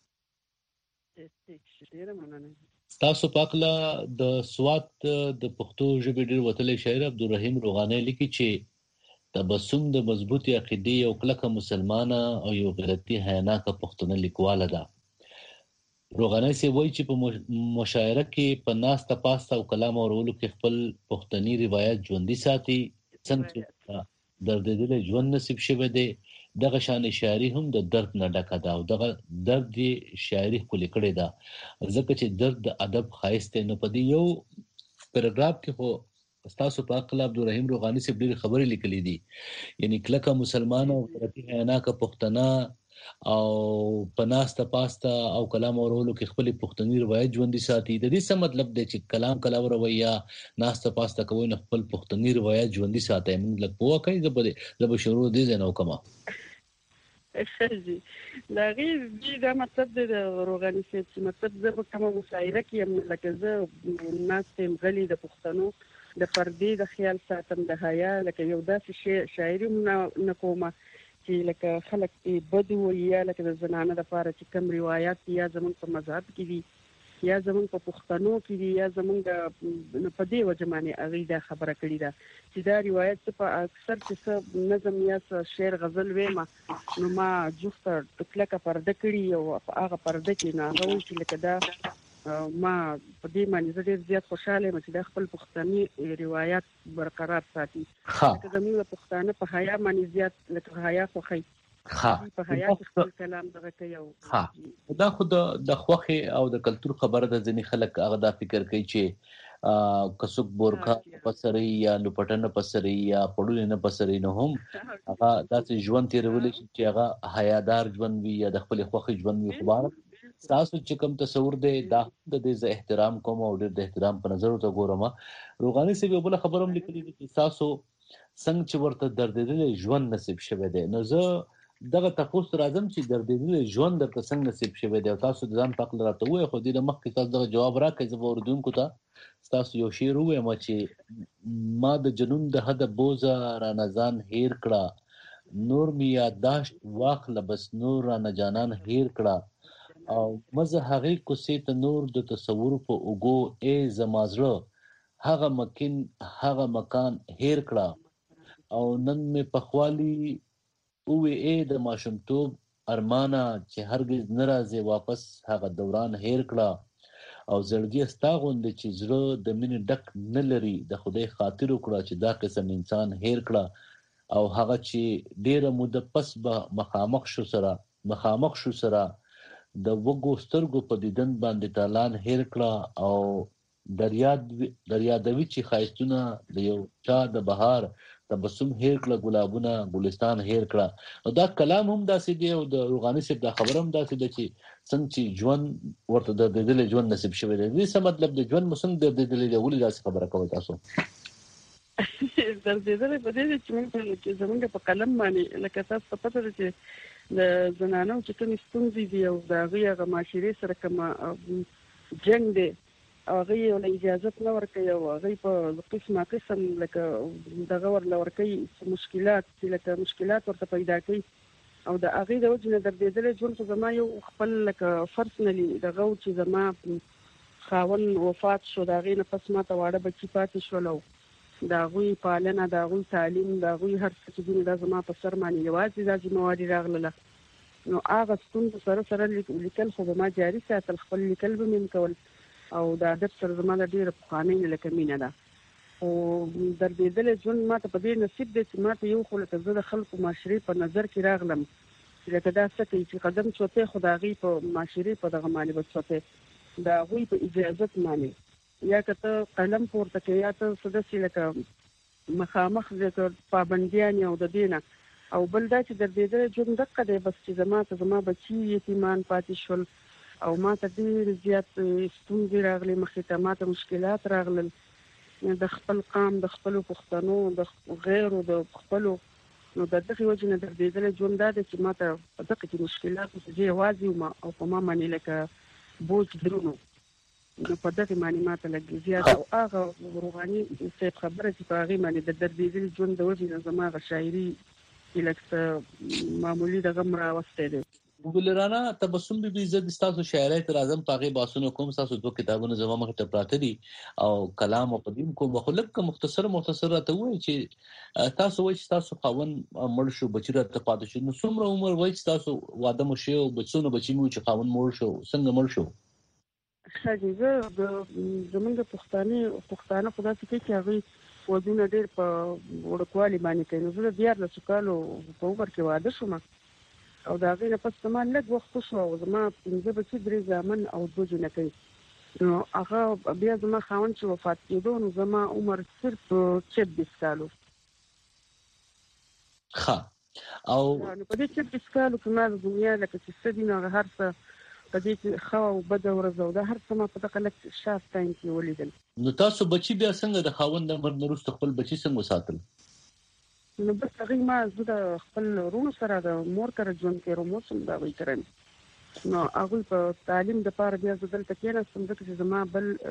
ډیره مننه. تاسو پاکله د سوات د پښتو ژبې ډیر وتلې شاعر عبدالرحیم روغاني لیکي چې تبسم د مضبوطی عقیده او کلکه مسلمانه او یو غیرتی حیاناکه پښتون لیکواله ده. روغاني سی وایي چې په مشاعره کې په ناسته پاسته او کلام اورولو کې خپل پښتني روایت ژوندۍ ساتي. څنګه دردېدل ژوند نصیب شوی دی دغه شان شاعري هم د درد نه ډکه ده او دغه درد دی شاعري خپل کړي ده ځکه چې درد د ادب خایسته نه پدې یو پیراګراف کې هو استاسو پاک کله عبدالرحیم روغاني سے ډېر خبرې لیکلې دي یعنی کلکه مسلمان او غیرتی حیاناکه پښتنه او پناسته پاسته او کلام اورولو کې خپل پښتني روایت ژوندۍ ساتي. د دې څه مطلب دی چې کلام کلام رویا ناسته پاسته کوي نه خپل پښتني روایت ژوندۍ ساتي. موږ لږ پوه کوي زبر زبر شروع دي نه وکما اخرجي دا غي دا مطلب د روغاني چې مطلب زه په کومه مشاعره کې لکه زه ناس تم غلي د پښتنو د پردې د خیال ساتم د حیا لکه یو داسې شی شاعري نه کومه چې لکه خلک بد وي لکه د زنانه د لپاره چې کوم روایت یا زمون په مذهب کې دي یا زمون په پښتنو کې دي یا زمون د په دې وجمانه اغه دا خبره کړې ده چې دا روایت په اکثر چې نظم یا شعر غزل وېما نو ما جوخته تکلکه پرده کړی او هغه پرده کې نه غوښ چې لکه دا ما په دې باندې زه ډېر زیات خوشاله یم چې د خپل پښتني روایت برقرار ساتي. لکه زموږ پښتانه په حیا باندې زیات لکه حیا خوخي په حیا خپل کلام دغه کوي او دا خو د خوخي او د کلچر خبره د ځنی خلک هغه دا فکر کوي چې کڅوک بورخه پسري یا لپټنه پسري یا پړول نه پسري نه هم هغه داسې ژوند تیرول چې هغه حیادار ژوند وي یا د خپل خوخي ژوند وي. خو تاسو چې کوم تصور دی دا د دې احترام کوم او د احترام په نظر ته ګورم. روغاني سی به بل خبروم لیکلي چې تاسو څنګه چې ورته دردېدل ژوند نصیب شوه دی نو زه دغه تاسو راځم چې دردېدل ژوند د څنګه نصیب شوه دی تاسو ځان پاک لراته وای خو دې مخ کې تاسو دغه جواب راکړئ زه وردونکو ته تاسو یو شعر وایم چې ما د جنون د حد بوزا را نزان هیر کړه نور می یاداشت واخله بس نور را نه جانان هیر کړه او مزه هغه کوسې ته نور د تصور په اوګو ای زمازره هغه مکان هغه مکان هیر کړه او نن مې پخوالي او ای د ماشومتوب ارمانه چې هرگز ناراضه واپس هغه دوران هیر کړه او زړګي استاغوند چې زړه د مینې ډک نه لري د خدای خاطر وکړه چې دا قسم انسان هیر کړه او هغه چې ډیره موده پس به مخامخ شو سره مخامخ شو سره د وګو سترګو په دیدن باندې تالان هیر کړه او دریا دریا د وی چې خایستونه د یو چا د بهار تبسم هیر کړه ګلابونه ګلستان هیر کړه. دا کلام هم داسې دی او د روغاني صاحب دا خبره هم داسې ده چې څنګه چې ژوند ورته د دې ژوند نصیب شوی دی. دې څه مطلب د ژوند مسنګ د دې د ولې داسې خبره کوي تاسو؟ درځېدل په دې چې موږ چې زمونږ په قلم باندې لکه تاسو په پته ده چې د زنانو چې کوم ستونزې دي او د هغه معاشري سره کوم جنگ دی او هغه یو اجازه نه ورکوي او هغه په قسمه قسم لکه دغه ورل ورکوي مشکلات لکه مشکلات ورته پیدا کوي او د هغه د وجه نه درځېدل ژوند څه زما یو خپل لکه پرسنلی دغه چې زما خاون وفات شو دا غي نه پس ما ته واړه بچی پاتې شول دا غوي پالنه دا غوي تعلیم دا غوي هر څه چې دا زما په سر باندې یوازې دا ذمہواری راغله. نو هغه ستونزې سره سره لیکل خو زما جاري ساتل خپل لیکل به مې کول او دا د سره زما د ډیره پخوانۍ لکه مینه ده او درځېدل ژوند ماته په دې نصیب دی چې ماته یو خو لکه زه د خلکو معاشري په نظر کې راغلم لکه دا څه کوي چې قدم چوتې خو د هغې په معاشري په دغه باندې به چوتې د هغوی په اجازت باندې یا که ته قلم پورته کوې یا ته څه داسې لکه مخامخ لکه پابندیانې او د دې نه او بل دا چې درځېدل ژوند دقه دی بس چې زما ته زما بچي یتیمان پاتې شول او ما ته ډېر زیات ستونزې راغلې مخې ته ما ته مشکلات راغلل د خپل قام د خپلو پښتنو د غیرو د خپلو نو د دغې وجې نه درځېدل ژوند دا دی چې ما ته په دغه کې مشکلات چې زه یوازې وم او په ما باندې لکه بوج درونو نو په دغې باندې ما ته لږ زیات او هغه روحاني صاحب خبره چې په هغې باندې د درځېدلي ژوند د وجې نه زما هغه شاعري لکه معمولی دغه راوستی دی. ګلرانا تبسم بي بي زه تاسو شاعرۍ تر اعظم پاغي باسونو کوم تاسو دوه کتابونه زما مخ ته پراته دي او کلام او قدیم کوم خلک مختصر مختصر راته وایي چې تاسو وایي چې تاسو خاون مړ شو بچی راته پاتې شو نو څومره عمر وایي چې تاسو واده مو شو بچونو بچی مو چې خاون مړ شو څنګه مړ شو؟ خدیجه د زمونږ پښتانه پښتانه خدای څخه چې هغه ودونه ډېر په وړوکوالي باندې کوي نو زه د دیارلسو کالو په عمر کې واده شوم او د هغې نه پس زما لږ وخت وشو او زما پنځه بچي درې زامن او دوه جنکۍ نو هغه بیا زما خاوند چې وفات کېدو نو زما عمر صرف چبیس کالو. ښه او نو په دې چبیس کالو کې ما د دنیا لکه چې څه دي نو هغه هر څه په دې کې ښه او بده ورځ او دا هر څه ما په دغه لږ شاف ټایم کې ولیدل. نو تاسو بچي بیا څنګه د خاوند د مرګ نه وروسته خپل بچي څنګه وساتل؟ نو بس هغې ما زه د خپل وروڼو سره د مور کره ژوند تېروم اوس هم د هغوی کره نو هغوی په تعلیم دپاره بیا زه دلته کېناستم ځکه چې زما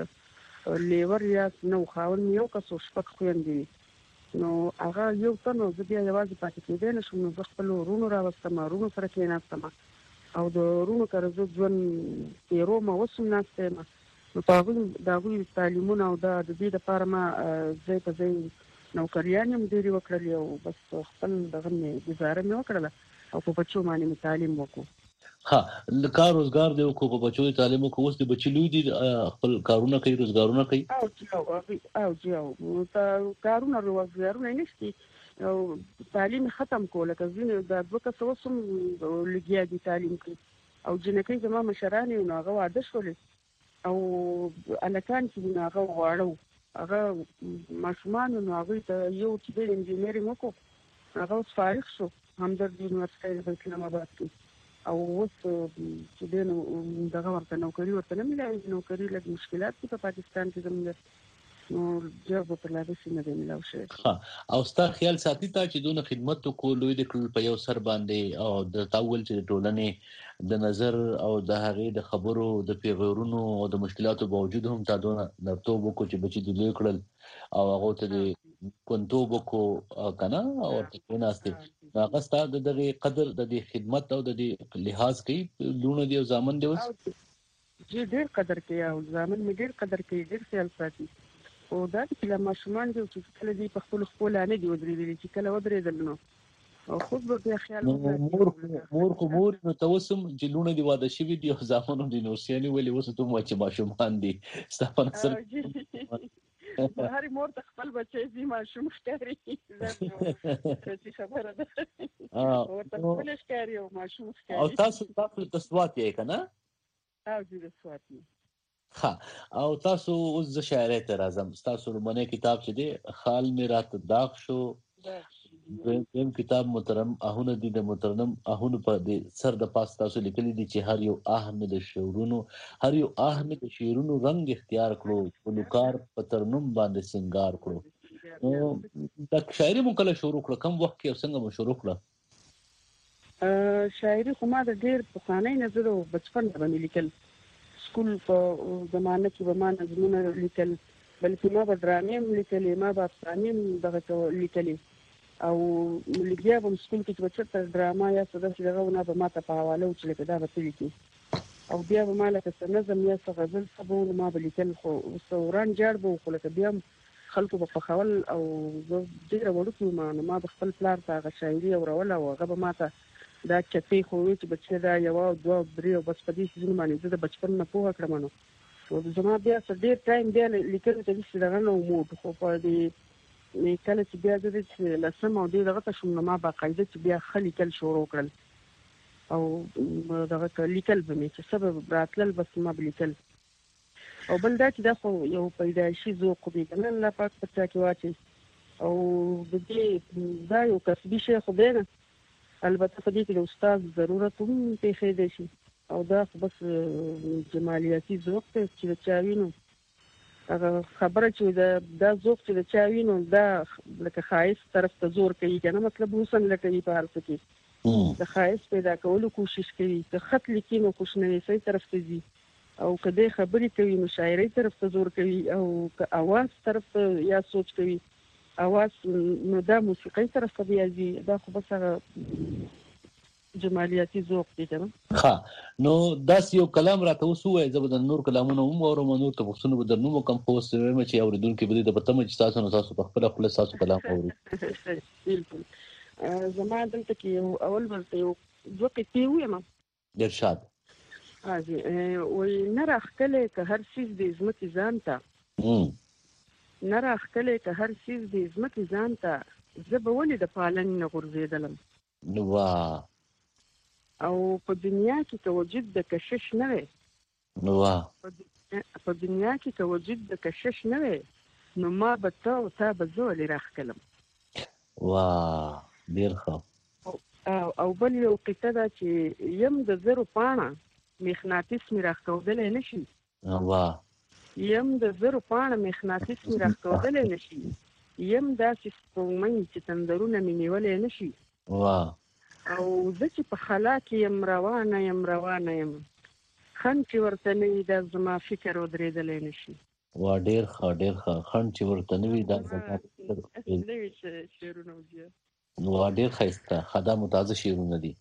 بل لیور یا نه و خاوند مې یو کس و شپږ خویندې وي نو هغه یو تن و زه بیا یوازې پاتې کېدی نه شم نو زه خپلو وروڼو راوستم وروڼو سره کېناستم او د وروڼو کره زه ژوند تېروم اوس هم ناسته یم نو په هغوی د هغوی تعلیمونه او دا د دې دپاره ما ځای په ځای نوکریانې هم ډېرې وکړلې او بس خپل دغه مې ګزاره مې وکړله او په بچو باندې مې تعلیم وکړو. ها کار روزګار دی وکړو په بچو تعلیم وکړو اوس د بچي لوی دي خپل کارونه کوي روزګارونه کوي او جی او جی او کارونه روزګارونه یې نشته او تعلیم ختم کړو لکه ځینې د دوه کسه اوس هم لګیا دي تعلیم کوي او جنکۍ زما مشرانې وو نو هغه واده شولې او هلکان چې دي نو هغه غواړه هغه ماشومان نو هغوی ته یو چې دی انجینرینګ وکړو هغه اوس فارغ شو همدرد یونیورسټۍ په اسلام آباد کې او اوس چې دی نو دغه ورته نوکري ورته نه میلاوي نوکري لږ مشکلات دي په پاکستان کې زموږ نو جواب په لاس نه دی ملاو شوی. ها او ستا خیال ساتي تا چې دونه خدمت وکړو لوی د کړل په یو سر باندې او د تاول چې ټولنې د نظر او د هغې د خبرو د پیغورونو او د مشکلاتو باوجود هم تا دونه نرتوب وکړو چې بچي دې لوی کړل او هغه ته دې کونتوب وکړو کنه او ورته کېناستې نو هغه ستا د دغې قدر د دې خدمت او د دې لحاظ کوي لوڼه دې او زامن دې اوس جی ډېر قدر کوي او زامن مې ډېر قدر کوي ډېر خیال ساتي او دا چې له ماشومان دي چې کله دي په خپلو خپلو نه دي ودرېدلي چې کله ودرېدل نو او خود به بیا خیال مور مور خو مور نو ته اوس هم چې لوڼه دي واده شوي دي او زامن هم دي نو سیانې ولې اوس ته هم وایې چې ماشومان دي ستا په نظر هرې مور ته خپل بچی دي ماشوم ښکاري چې خبره ده ورته خپل ښکاري او ماشوم ښکاري او تاسو تاسو ته سوات یې که نه او زه د سوات یم ها او تاسو اوس زه شاعرۍ ته راځم ستاسو لومړنی کتاب چې دی خال مې راته داغ شو دویم کتاب محترم آهونه دي د محترم آهونه په دې سر د پاس تاسو لیکلي دي چې هر یو آه مې د شعرونو هر یو آه مې د شعرونو رنگ اختیار کړو ګلوکار په ترنم باندې سنگار کړو نو د شاعري مو کله شروع کړه کوم وخت کې او څنګه مو شروع کړه شاعري خو ما د ډېر پخوانی نه زه د بچپن نه باندې لیکل سکول په زمانه کې به ما نظمونه لیکل بلکې ما به ډرامې هم لیکلې ما به افسانې هم دغه لیکلې او بیا به سکول کې چې چېرته ډراما یا څه داسې دغه نه به ما ته په حواله و چې لکه دا به څه لیکي او بیا به ما لکه څه نظم یا څه غزل څه به و ما به لیکل خو څه وران جاړ به و خو لکه بیا هم خلکو به خوښول او زه ډېره وړوکې وم نو ما به خپل پلار ته هغه شاعري اوروله او هغه به ما ته دا چپې خو وایي چې بچیه دا یوه او دوه او درې او بس په دې څیزونو باندې زه د بچپن نه پوهه کړم نو زما بیا څه ډېر ټایم بیا لیکلو ته داسې دغه نه و موډ خو په دې کله چې بیا زه د لسم او دې دغه ته شوم نو ما باقاعده چې بیا ښه لیکل شروع کړل او دغه لیکل به مې چې څه به راتلل بس ما به لیکل او بل دا چې دا خو یو پیدایشي ذوق دی که نه الله پاک په چا کې واچوي او د دې دا یو کسبي شی خو دی نه البته په دې کې د استاد ضرورت هم پېښېدی شي او دا خو بس جمالیاتي ذوق دی چې د چا وینو هغه خبره چې دا ذوق چې د چا وینو دا لکه ښایست طرف ته زور کوي که نه مطلب حسن لټوي په هر څه کې د ښایست پیدا کولو کوشش کوي که خط لیکي نو خوشنویسۍ طرف ته ځي او که دی خبرې کوي نو شاعرۍ طرف ته زور کوي او که اواز طرف ته یا سوچ کوي اواز نو دا موسیقۍ طرف ته بیا ځي دا خو بس هغه جمالیاتي ذوق دی که نه ښه نو داسې یو کلام راته اوس ووایه زه به د نور کلامونه هم واورم او نور ته پوښتنه به درنه وکړم خو اوس وایم چې اورېدونکي به دې ته په تمه چې تاسو نو تاسو په خپله خوله ستاسو کلام واوري بلکل زما دلته کې یو اول ورته یو دوه قطعې ووایم ارشاد وایي نه راښکلی که هر څیز د ځمکې ځان ته نه راښکلی که هر څیز د ځمکې ځان ته زه به ولې د پالنې نه غورځېدلم واه او په دنیا کې که وجود د کشش نه وي نو په دنیا کې که وجود د کشش نه وي نو ما به ته او تا به زه ولې راښکلم واه ډېر ښه او بل یو قطعه ده چې یم د زرو پاڼه مغناطیس مې راښکودلی نه شي واه یم د زرو پاڼه مغناطیس مې راښکودلی نه شي یم داسې سپوږمۍ چې تندرونه مې نیولی نه شي واه او زه چې په خلا کې یم روانه یم روانه یم خن چې ورته نه وي دا زما فکر ودرېدلی نه شي وا ډېر ښه ډېر ښه خن چې ورته نه وي دا زما نوي شعرونه وا ډېر ښایسته ښه دا متازه شعرونه دي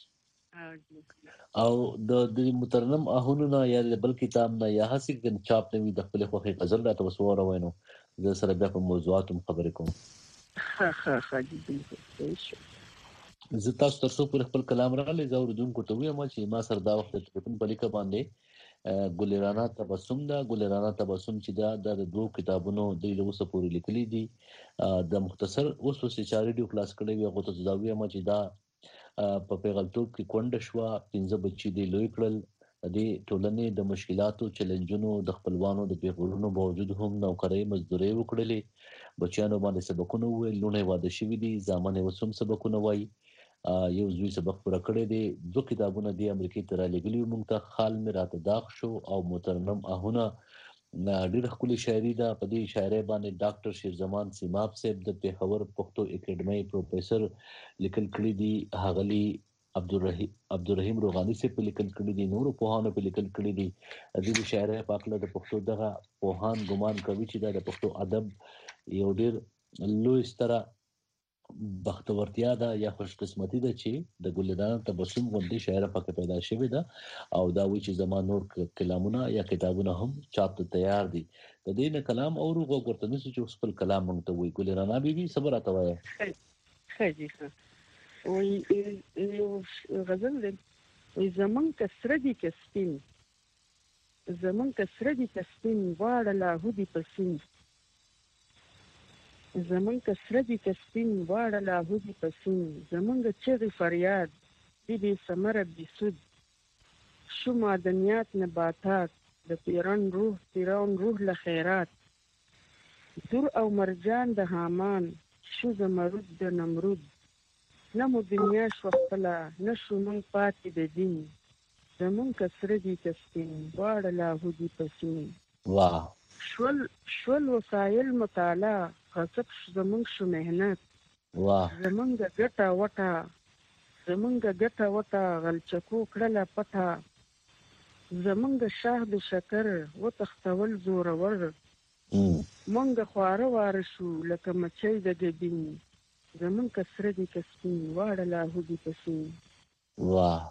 او د محترم آهونو نه یا د بل کتاب نه یا هسې چاپ نه وي د خپلې خوښې غزل راته اوس واوروئ نو زه سره بیا په موضوعاتو هم خبرې کوم ښه ښه ښه بالکل زه تاسو تر څو پورې خپل کلام راغلی زه اورېدونکو ته ووایم چې ما سره دا وخت د ټلیفون په لیکه باندې ګلرانا تبسم ده ګلرانا تبسم چې دا د دوو کتابونو دوی له اوسه پورې لیکلي دي د مختصر اوس اوس چې ریډیو کلاس کړی وي هغو ته زه دا ووایم چې دا په پیغلتوب کې کونډه شوه پنځه بچي دې لوی کړل د دې ټولنې د مشکلاتو چیلنجونو د خپلوانو د پیغورونو باوجود هم نوکرۍ مزدورۍ وکړلې بچیانو باندې سبقونه وویل لوڼې واده شوي دي زامن یې اوس هم سبقونه وایي یو زوی سبق پوره کړی دی دوه کتابونه دی امریکې ته رالیږلي وي موږ ته خال مې راته داغ شو او محترم آهونه ډېره ښکلې شاعري ده په دې شاعرۍ باندې ډاکټر شیرزمان سیماب صاحب د پېښور پښتو اکیډمۍ پروفیسر لیکل کړي دي ښاغلي عبدالرحیم عبدالرحیم روغاني صاحب په لیکل کړي دي نورو پوهانو په لیکل کړي دي د دې شاعرۍ په هکله د پښتو دغه پوهان ګمان کوي چې دا د پښتو ادب یو ډېر لوی ستره بختورتیا ده یا خوش قسمتي ده چې د ګلرانا تبسم غوندې شاعره پکې پیدا شوې ده او دا وایي چې زما نور کلامونه یا کتابونه هم چاپ ته تیار دي د دې نه کلام اورو غوږ ورته نیسو چې خپل کلام موږ ته وایي ګلرانا بیبي صبر راته وایه ښه جي ښه وایي یو غزل دی وایي زمونږ که سره دي که سپین زمونږ که سره دي که سپین واړه لاهو دي په سیند زمونږ که سره دي که سپین واړه لاهو دي په سیند زمونږ چغې فریاد دي بې ثمره بې سود شو معدنیات نباتات د پیران روح پیران روح له خیرات دور او مرجان د حامان شو زمرود د نمرود نه مو دنیا شو خپله نه شو مونږ پاتې د دین زمونږ که سره دي که سپین دواړه لاهو دي په سین واه شول شول وسایل مطالعه غصب زمونږ شو مهنت واه زمونږ ګټه وټه زمونږ ګټه وټه غلچکو کړله پټه زمونږ شاه د شکر وتښتول زورور مونږ خواره واره شو لکه مچۍ د ګبین زمونږ که سره دي که سپین واړه لاهو دي په سین واه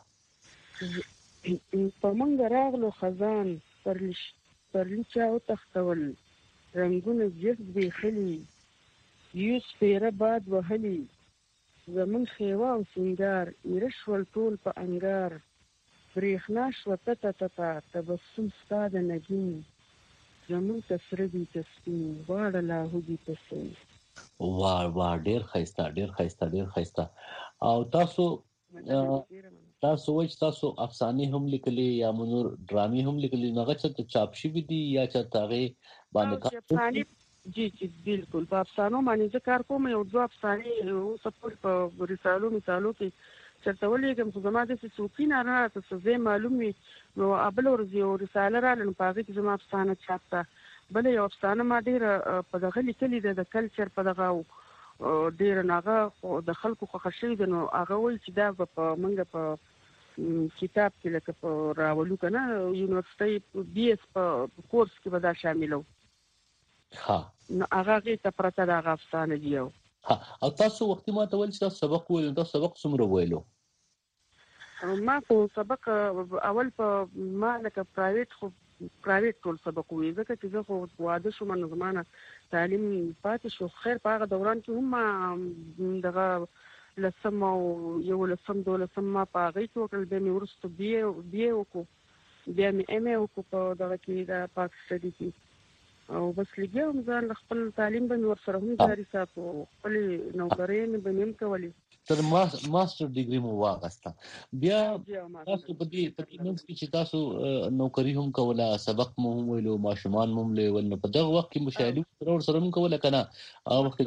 په مونږ راغلو خزان پرلي چا وتښتول رنګونه جف زبېښلي یو سپېره باد وهلي زمونږ خیوه او سینګار ایره شول ټول په انګار برېښنا شوه تته تته تبسم ستا د نګین زمونږ که سره دي که سپین واړه لاهو دي په سین واه واه ډېر ښایسته ډېر ښایسته ډېر ښایسته او تاسو تاسو وایي چې تاسو افسانې هم لیکلي یا نور ډرامې هم لیکلي نو هغه چېرته چاپ شوي دي یا چېرته هغې باندې افسانې جی جی بالکل په افسانو باندې زه کار کوم یو دوه افسانې اوسه پورې په رسالو مثالو کې چېرته ولیږم خو زما داسې څوکي نه راته څه ځای معلوم وي نو بله ورځ یو رساله راغله نو په هغې کې زما افسانه چاپ ده بله یو افسانه ما ډېره په دغه لیکلې ده د کلچر په دغه ډېره نو هغه د خلکو خوښه شوې ده نو هغه وایي چې دا به په موږ په کتاب کې لکه په راولو که نه یونیورسټۍ بي ایس په کورس کې به دا شاملو نو هغه هغې ته پرته د هغه افسانه دي یو او تاسو وختي ما ته ویل چې تاسو سبق وویلو تاسو سبق څومره ویلو ما خو سبق اول په ما لکه پرایویټ خو پرایویټ ټول سبق وویل ځکه چې زه خو واده شوم نو زما نه تعلیم پاتې شو خیر په هغه دوران کې هم ما دغه لسم او یولسم دولسم ما په هغې کې وکړل بیا مې وروسته بي اے وکړو بیا مې ایم اے وکړو په دغه کې د پاک سټډي کې او بس لګیا وم ځان خپل تعلیم به مې ورسره هم جاري ساتو خپلې نوکرۍ مې به مې هم کولې تر ماسټر ډیګري مو واخیسته بیا تاسو په دې په دې منځ کې چې تاسو نوکري هم کوله سبق مو هم ویلو ماشومان مو هم لیول نو په دغه وخت کې مشاهدې سره ورسره هم کوله که نه هغه وخت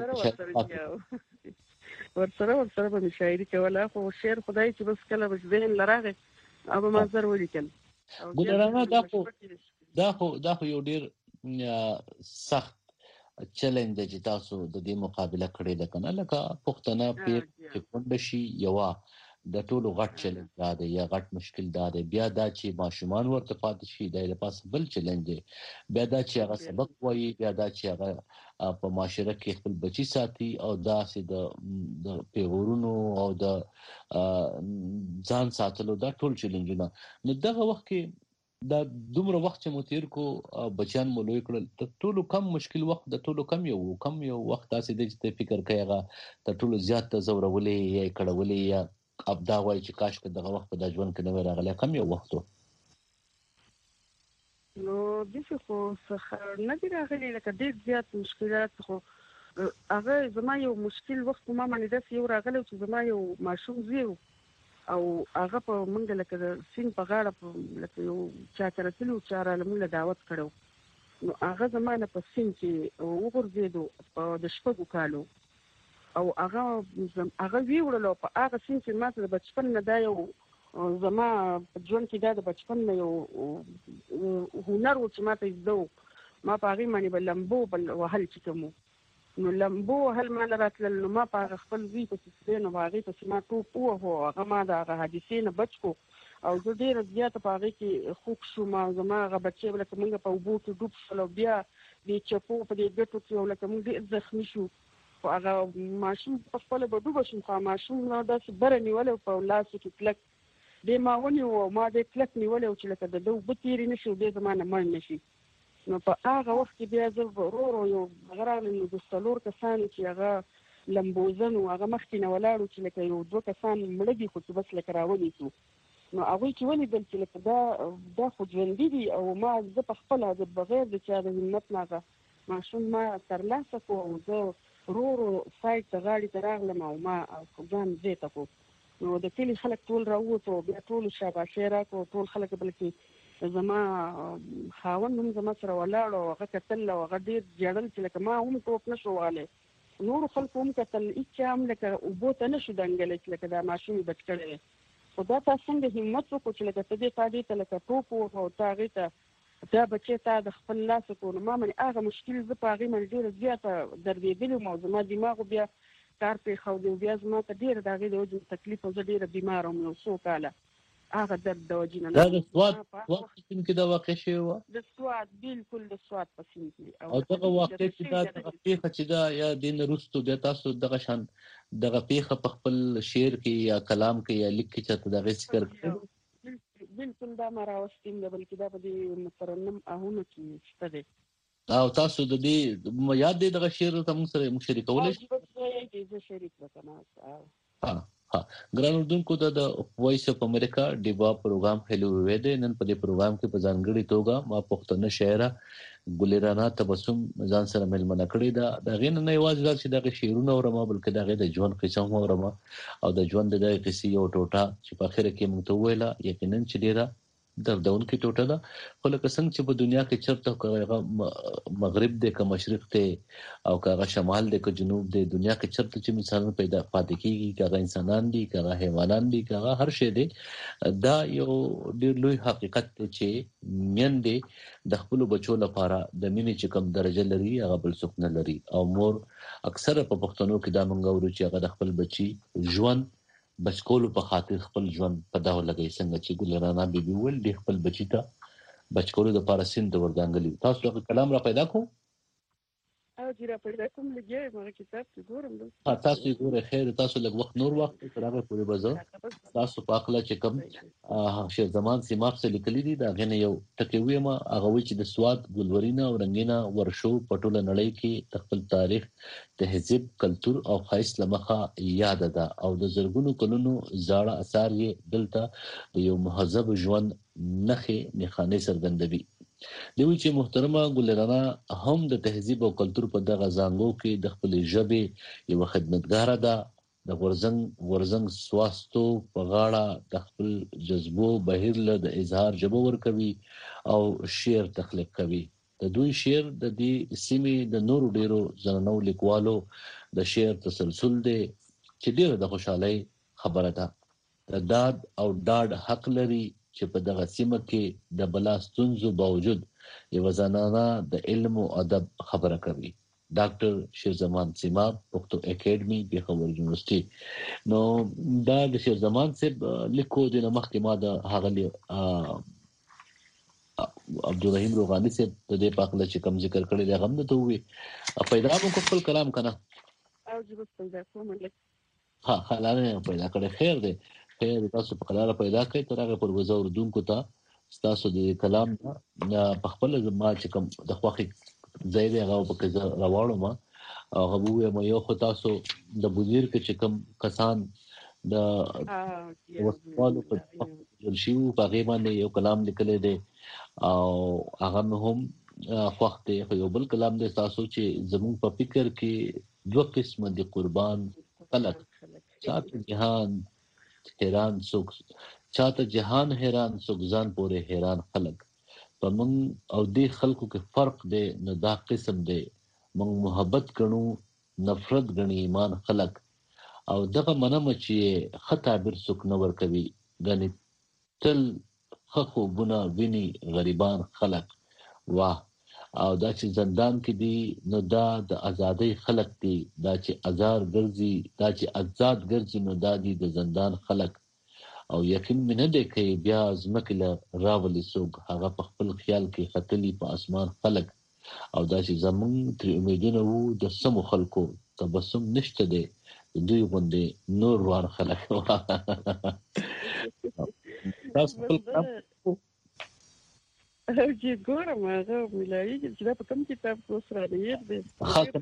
ورسره ورسره به مشاهدې کوله خو شعر خدای چې بس کله به ذهن له راغی او به ما زر ولیکل ګلرانه دا خو دا خو دا خو یو ډېر سخت چیلنج دی چې تاسو د دې مقابله کړې ده که نه لکه پښتنه پیر چې کونډه شي یوه د ټولو غټ چیلنج دا دی یا غټ مشکل دا دی بیا دا چې ماشومان ورته پاتې شي دا یې لپاره بل چیلنج دی بیا دا چې هغه سبق وایي بیا دا چې هغه په معاشره کې خپل بچي ساتي او داسې د پیغورونو او د ځان ساتلو دا ټول چیلنجونه نو دغه وخت کې دا دومره وخت چې مو تیر کو بچیان مو لوی کړل تر ټولو کم مشکل وخت د ټولو کم یو کم یو وخت داسې دی چې ته فکر کوې هغه تر ټولو زیات ته ځورولې یا یې کړولې یا ابدا وایي چې کاشکې دغه وخت په دا ژوند کې نه وی راغلی کم یو وخت و نو داسې خو څه نه دي راغلي لکه ډېر زیات مشکلات خو هغه زما یو مشکل وخت په ما باندې داسې یو راغلی چې زما یو ماشوم زوی و او هغه په موږ لکه د سیند په غاړه لکه یو چا ته راتلي و چا راله موږ له دعوت کړی نو هغه زما نه په سیند کې وغورځېدو د شپږو کالو او هغه هغه ویوړلو په هغه سیند کې ما ته د بچپن نه دا یو زما په ژوند کې دا د بچپن نه یو هنر و چې ما ته زده و ما په هغې باندې به لمبو وهل چې کوم نو لمبو وهل ما له راتلل نو ما په هغه خپل زوی پسې سپی نو په هغې پسې ما ټوپ ووهو هغه ما د هغه حادثې نه بچ کړو او زه ډېره زیاته په هغې کې خوږ شوم او زما هغه بچی لکه موږ په اوبو کې ډوب شول او بیا دې چپو په دې ګټو کې او لکه موږ ډېر زخمي شو خو هغه ماشوم په خپله به ډوبه شوم خو ماشوم داسې بره نیولی په لاسو کې کلک دې ما ونیو او ما دې کلک نیولی و چې لکه د ده اوبه تېرې نه شي او دې زما نه مړ نه شي نو په هغه وخت کې بیا زه ورو ورو یو هغه راغلی نو د څلور کسانو چې هغه لمبوزن و هغه مخکې نه ولاړو چې لکه یو دوه کسان مړه دي خو چې بس لکه راونیسو نو هغوی چې ولیدل چې لکه دا دا خو ژوندي دي او ما زه په خپله د بغیر د چا د همت نه هغه ماشوم ما ترلاسه کړو او زه ورو ورو سایډ ته غاړې ته راغلم او ما ځان ځای ته کړو نو د کلي خلک ټول راووتو بیا ټولو شاباشۍ راکړو ټول خلک بلکې زما خاوند هم زما سره ولاړ او هغه کتل او هغه ډېر ژړل چې لکه ما هم ټوپ نه شو وهلی نور خلکو هم کتل چې هم لکه اوبو ته نشو دنګلی لکه دا ماشوم بچ کړی خو دا تاسو څنګه همت وکړو چې لکه ته دې پادې ته لکه ټوپ او تا هغې ته دا بچی تا د خپل لاس کړو ما من هغه مشکل زه په هغې باندې ډېره زیاته دردېدلې وم او زما دماغ بیا کار پرېښودی او بیا زما ته ډېره د هغې د وجې تکلیف او زه ډېره بیماره وم یو څو کاله هغه درد د وجې نه دا د سوات سوات په سیند کې دا واقع شوې وه د سوات بالکل د سوات په سیند کې او دغه واقع چې دا دغه پېښه چې دا یا دې نه وروستو بیا تاسو دغه شان دغه پېښه په خپل شعر کې یا کلام کې یا لیک کې چاته د هغې ذکر کړی بالکل دا ما راوستیم ده بلکې دا په دې مترنم آهونو کې شته دی او تاسو د دې یاد دی دغه شعر ته موږ سره موږ شریکولی شو زه شریک وکړم ها ها ګران اردوونکو دا د وایس اف امریکا ډیوا پروګرام هلو وی دی نن په دې پروګرام کې په ځانګړي توګه ما پښتنه شاعره ګلرانا تبسم ځان سره ملمنه کړې ده د غین نه یوازې دا چې دغه شعرونه اورم بلکې دغه د ژوند قصه هم اورم او د ژوند د قصې یو ټوټه چې په اخر کې موږ ته ویله یقینا چې ډیره دردون کې ټوټه ده خو لکه څنګه چې په دنیا کې چرته هغه مغرب دی که مشرق دی او که هغه شمال دی که جنوب دی دنیا کې چرته چې انسانان پیدا پاتې کېږي که هغه انسانان دي که هغه حیوانان دي که هغه هر شی دی دا یو ډېر لوی حقیقت دی چې میندې د خپلو بچو لپاره د مینې چې کوم درجه لري هغه بل څوک نه لري او مور اکثره په پښتنو کې دا موږ اورو چې هغه د خپل بچي ژوند بچکولو په خاطر خپل ژوند په داو لګي څنګه چې ګلرانا بیبي ول د خپل بچی ته بچکولو د پاره سین د وردانګلی تاسو دغه کلام را پیدا کوم او چې را پیدا کوم لګي ما کتاب ته ګورم ها تاسو ګوره خیر تاسو لږ وخت نور وخت تر هغه پورې بزو تاسو په خپل چې کوم شیر زمان سیماب سره لیکلي دي دا غنه یو ټکی ویم هغه وی چې د سواد ګلورینا او رنگینا ورشو پټوله نړۍ کې خپل تاریخ تهذیب کلچر او خاص لمخه یاد ده او د زرګونو کلونو زاړه اثار یې دلته د یو مهذب ژوند نخې نخانه سرګندوي دوی چې محترمه ګلرانا هم د تهذیب او کلچر په دغه زانګو کې د خپل ژبې یو خدمتګار ده د ورزنګ ورزنګ سواستو په غاړه د خپل جذبو بهیر له د اظهار جبو ور کوي او شعر تخلیق کوي د دوی شعر د دې سیمې د نورو ډیرو زنانو لیکوالو د شعر تسلسل دی چې ډیره د خوشحالۍ خبره ده د داد او ډاډ حق لري چې په دغه سیمه کې د بلاستونزو باوجود یو زنانه د علم او ادب خبره کوي ډاکټر شیرزمان سیماب پښتو اکیډمي د خبر یونیورسيټي نو دا د شیرزمان صاحب لیکو د مخکې ما د هغه عبدالرحیم روغانی صاحب د دې پاکله چې کوم ذکر کړی دی هغه ته وی پیدا مو خپل کلام کنه او جب پیدا کوم لک ها خلانه پیدا کړی خیر دی خیر تاسو په قرار پیدا کړئ تر هغه پر وزو اردوونکو ته تاسو د کلام په خپل ما چې کوم د خوخي زید هغه په کې راوړم او هغه مو یو خو تاسو د بوزیر کې چې کوم کسان د وسوالو په جلشیو په غیبه باندې یو کلام لیکل دی او هغه هم خوخت یو بل کلام دی تاسو چې زموږ په فکر کې دوه قسم دي قربان خلق چاته جهان حیران سوک چاته جهان حیران سوک ځان پورې حیران خلق په من او دې خلقو کې فرق دی نو دا قسم دی من محبت غنو نفرت غني ایمان خلق او دغه منم چې خطا بر سوک نور کوي غني تل خخو بنا ویني غریبان خلق واه او دا چې زندان کې دي نو دا د ازادۍ خلق دي دا چې آزاد ګرځي دا چې آزاد ګرځي نو دا دي د زندان خلق او یقین مې نه دی کوي بیا ځمکه راولي سوق هغه په خپل خیال کې خطلی په اسمان خلق او دا چې زمون تر امیدونه وو د سمو خلکو تبسم نشته دی دوی باندې نور وار خلق تاسو خپل چې ګورم هغه ملایي چې دا په کوم کتاب کو سره دی هغه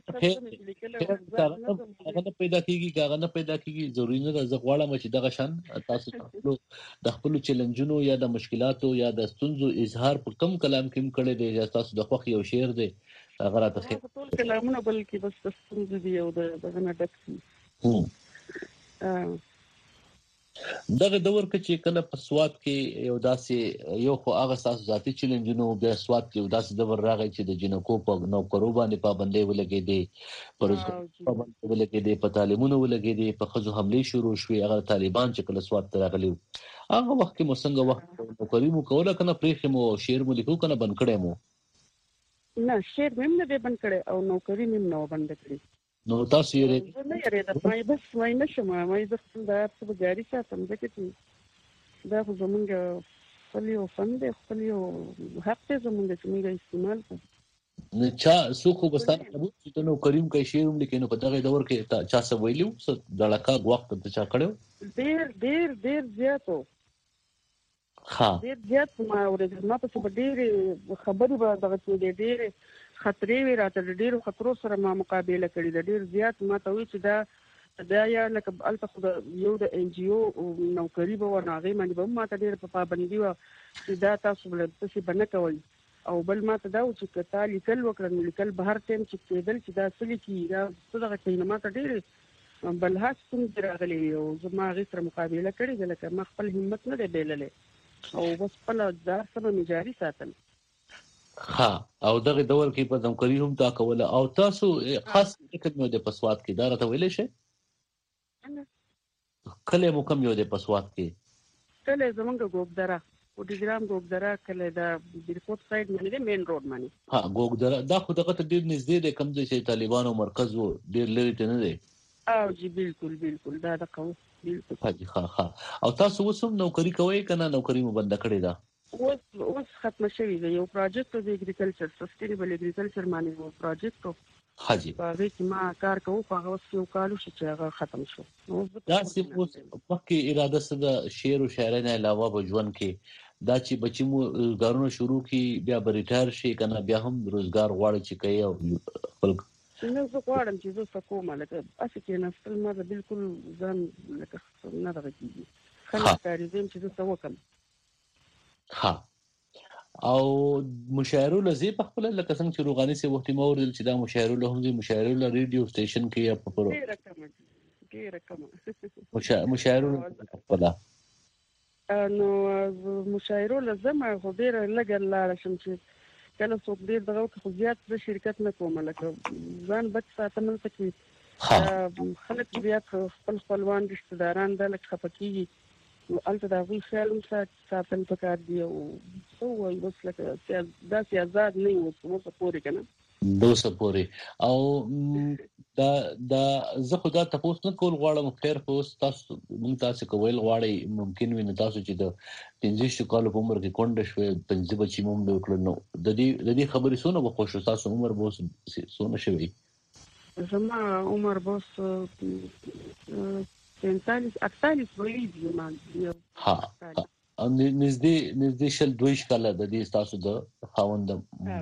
نه پیدا کیږي هغه نه پیدا کیږي ضروري نه ده زه غواړم چې دغه شان تاسو د خپل چیلنجونو یا د مشکلاتو یا د ستونزو اظهار په کم کلام کې کړی دی یا تاسو د خوخ یو شعر دی هغه راته خیر ټول کلامونه بلکې بس ستونزې دی او دغه نه ډک دغه دور کې چې کله په سواد کې یو داسې یو خو هغه تاسو ذاتي چیلنجونو بیا سواد کې یو داسې دور راغی چې د جنکو په نوکرو باندې پابندۍ ولګې دي پر پابندۍ ولګې دي په تعلیمونو ولګې دي په خزو حملې شروع شوې هغه طالبان چې کله سواد ته راغلي هغه وخت کې مو څنګه وخت نوکری مو کوله کنه پرېخې مو شعر مو لیکو کنه بند کړې مو نه شعر مې نه بند کړې او نوکری مې نه بند کړې نو تاسو یې نه یې دا مې بس مې نشم مې د خپل د څه جاری ساتم ځکه چې دا خو زمونږ خپل یو فن دی خپل یو حق دی زمونږ چې موږ استعمال کوو نه چا څوک وبستانه ثبوت چې نو کریم کوي شعر هم لیکي نو په دغه دور کې چا څه ویلو څه د لکه وخت ته چا کړو ډیر ډیر ډیر زیاتو ها ډیر زیات ما ورته ما په ډیر خبرې به دغه څه ډیر خطرې وی راته ډیرو خطرو سره ما مقابله کړې ده ډیر زیات ما ته وی چې دا دا یا لکه الته خو یو د ان جی او نوکری به ورناغې باندې به ما ته ډیر په پابندي و چې دا تاسو بل څه بنه کوي او بل ما ته دا و چې کتا لیکل وکړم لیکل بهر ټیم چې کېدل چې دا سلی کی دا څه دغه ما ته ډیر بل هاڅ کوم راغلی او زما غي سره مقابله کړې ده لکه ما خپل همت نه دی بیللې او بس خپل دا سره مجاري ساتل ها او دغه دور کې په نوکری هم تا کوله او تاسو خاص فکر مې د پسواد کې دا راته ویلې شي کله مو کوم یو د پسواد کې کله زمونږ ګوګدرا او ډیګرام ګوګدرا کله دا بیرکوټ سایډ باندې د مین روډ باندې ها ګوګدرا دا خو دغه ته ډیر نږدې دی کوم ځای چې طالبانو مرکز وو ډیر لري ته نه دی او جی بالکل بالکل دا د قو بالکل ها ها او تاسو وسوم نوکری کوي کنه نوکری مو بند کړی دا اوس اوس ختم شوی دی یو پروجیکټ د اګریکلچر سستینبل اګریکلچر باندې یو پروجیکټ حاجی په هغه کې ما کار کوم په هغه وخت یو کال شو چې هغه ختم شو دا سیم اوس مخکې اراده سره شعر او شاعرۍ نه علاوه په ژوند کې دا چې بچی مو روزګارونه شروع کی بیا به ریټایر شي کنه بیا هم روزګار غواړي چې کوي او خپل نو زه غواړم چې زه کومه لکه اسی کې نه خپل ما بالکل ځان لکه نه راځي خلک کاری زم چې زه وکم ها او مشاعره لزی په خپل لکه څنګه چې روغاني سي وختي مور چې دا مشاعره له هم دي مشاعره له ریډیو سټیشن کې یا په پرو ډیره کمه ډیره کمه مشاعره خپل نو مشاعره لزم خو ډیره لګر لاړ شم چې کله څوک ډیر دغه خو زیات د شرکت نه کوم لکه ځان بچ ساتم ته کې خلک زیات خپل خپلوان رشتہ داران د لک خپکیږي البته دا وی خیال ساتل پکار دی او سو وای بس لکه دا سیاست نه و څه څه پورې کنه دوسه پورې او دا دا زه خو دا تاسو نه کول غواړم خیر خو تاسو مونږ تاسو کول غواړئ ممکن وي تاسو چې د پنځه کال په عمر کې کونډه شوي پنځه بچی مونږ وکړو نو د دې د دې خبرې سونه به خوشو تاسو عمر به سونه شوي زما عمر بوس پنځه اکتالیس وی دی مان ها نږدې نږدې شل دویش کاله د دې تاسو د خاوند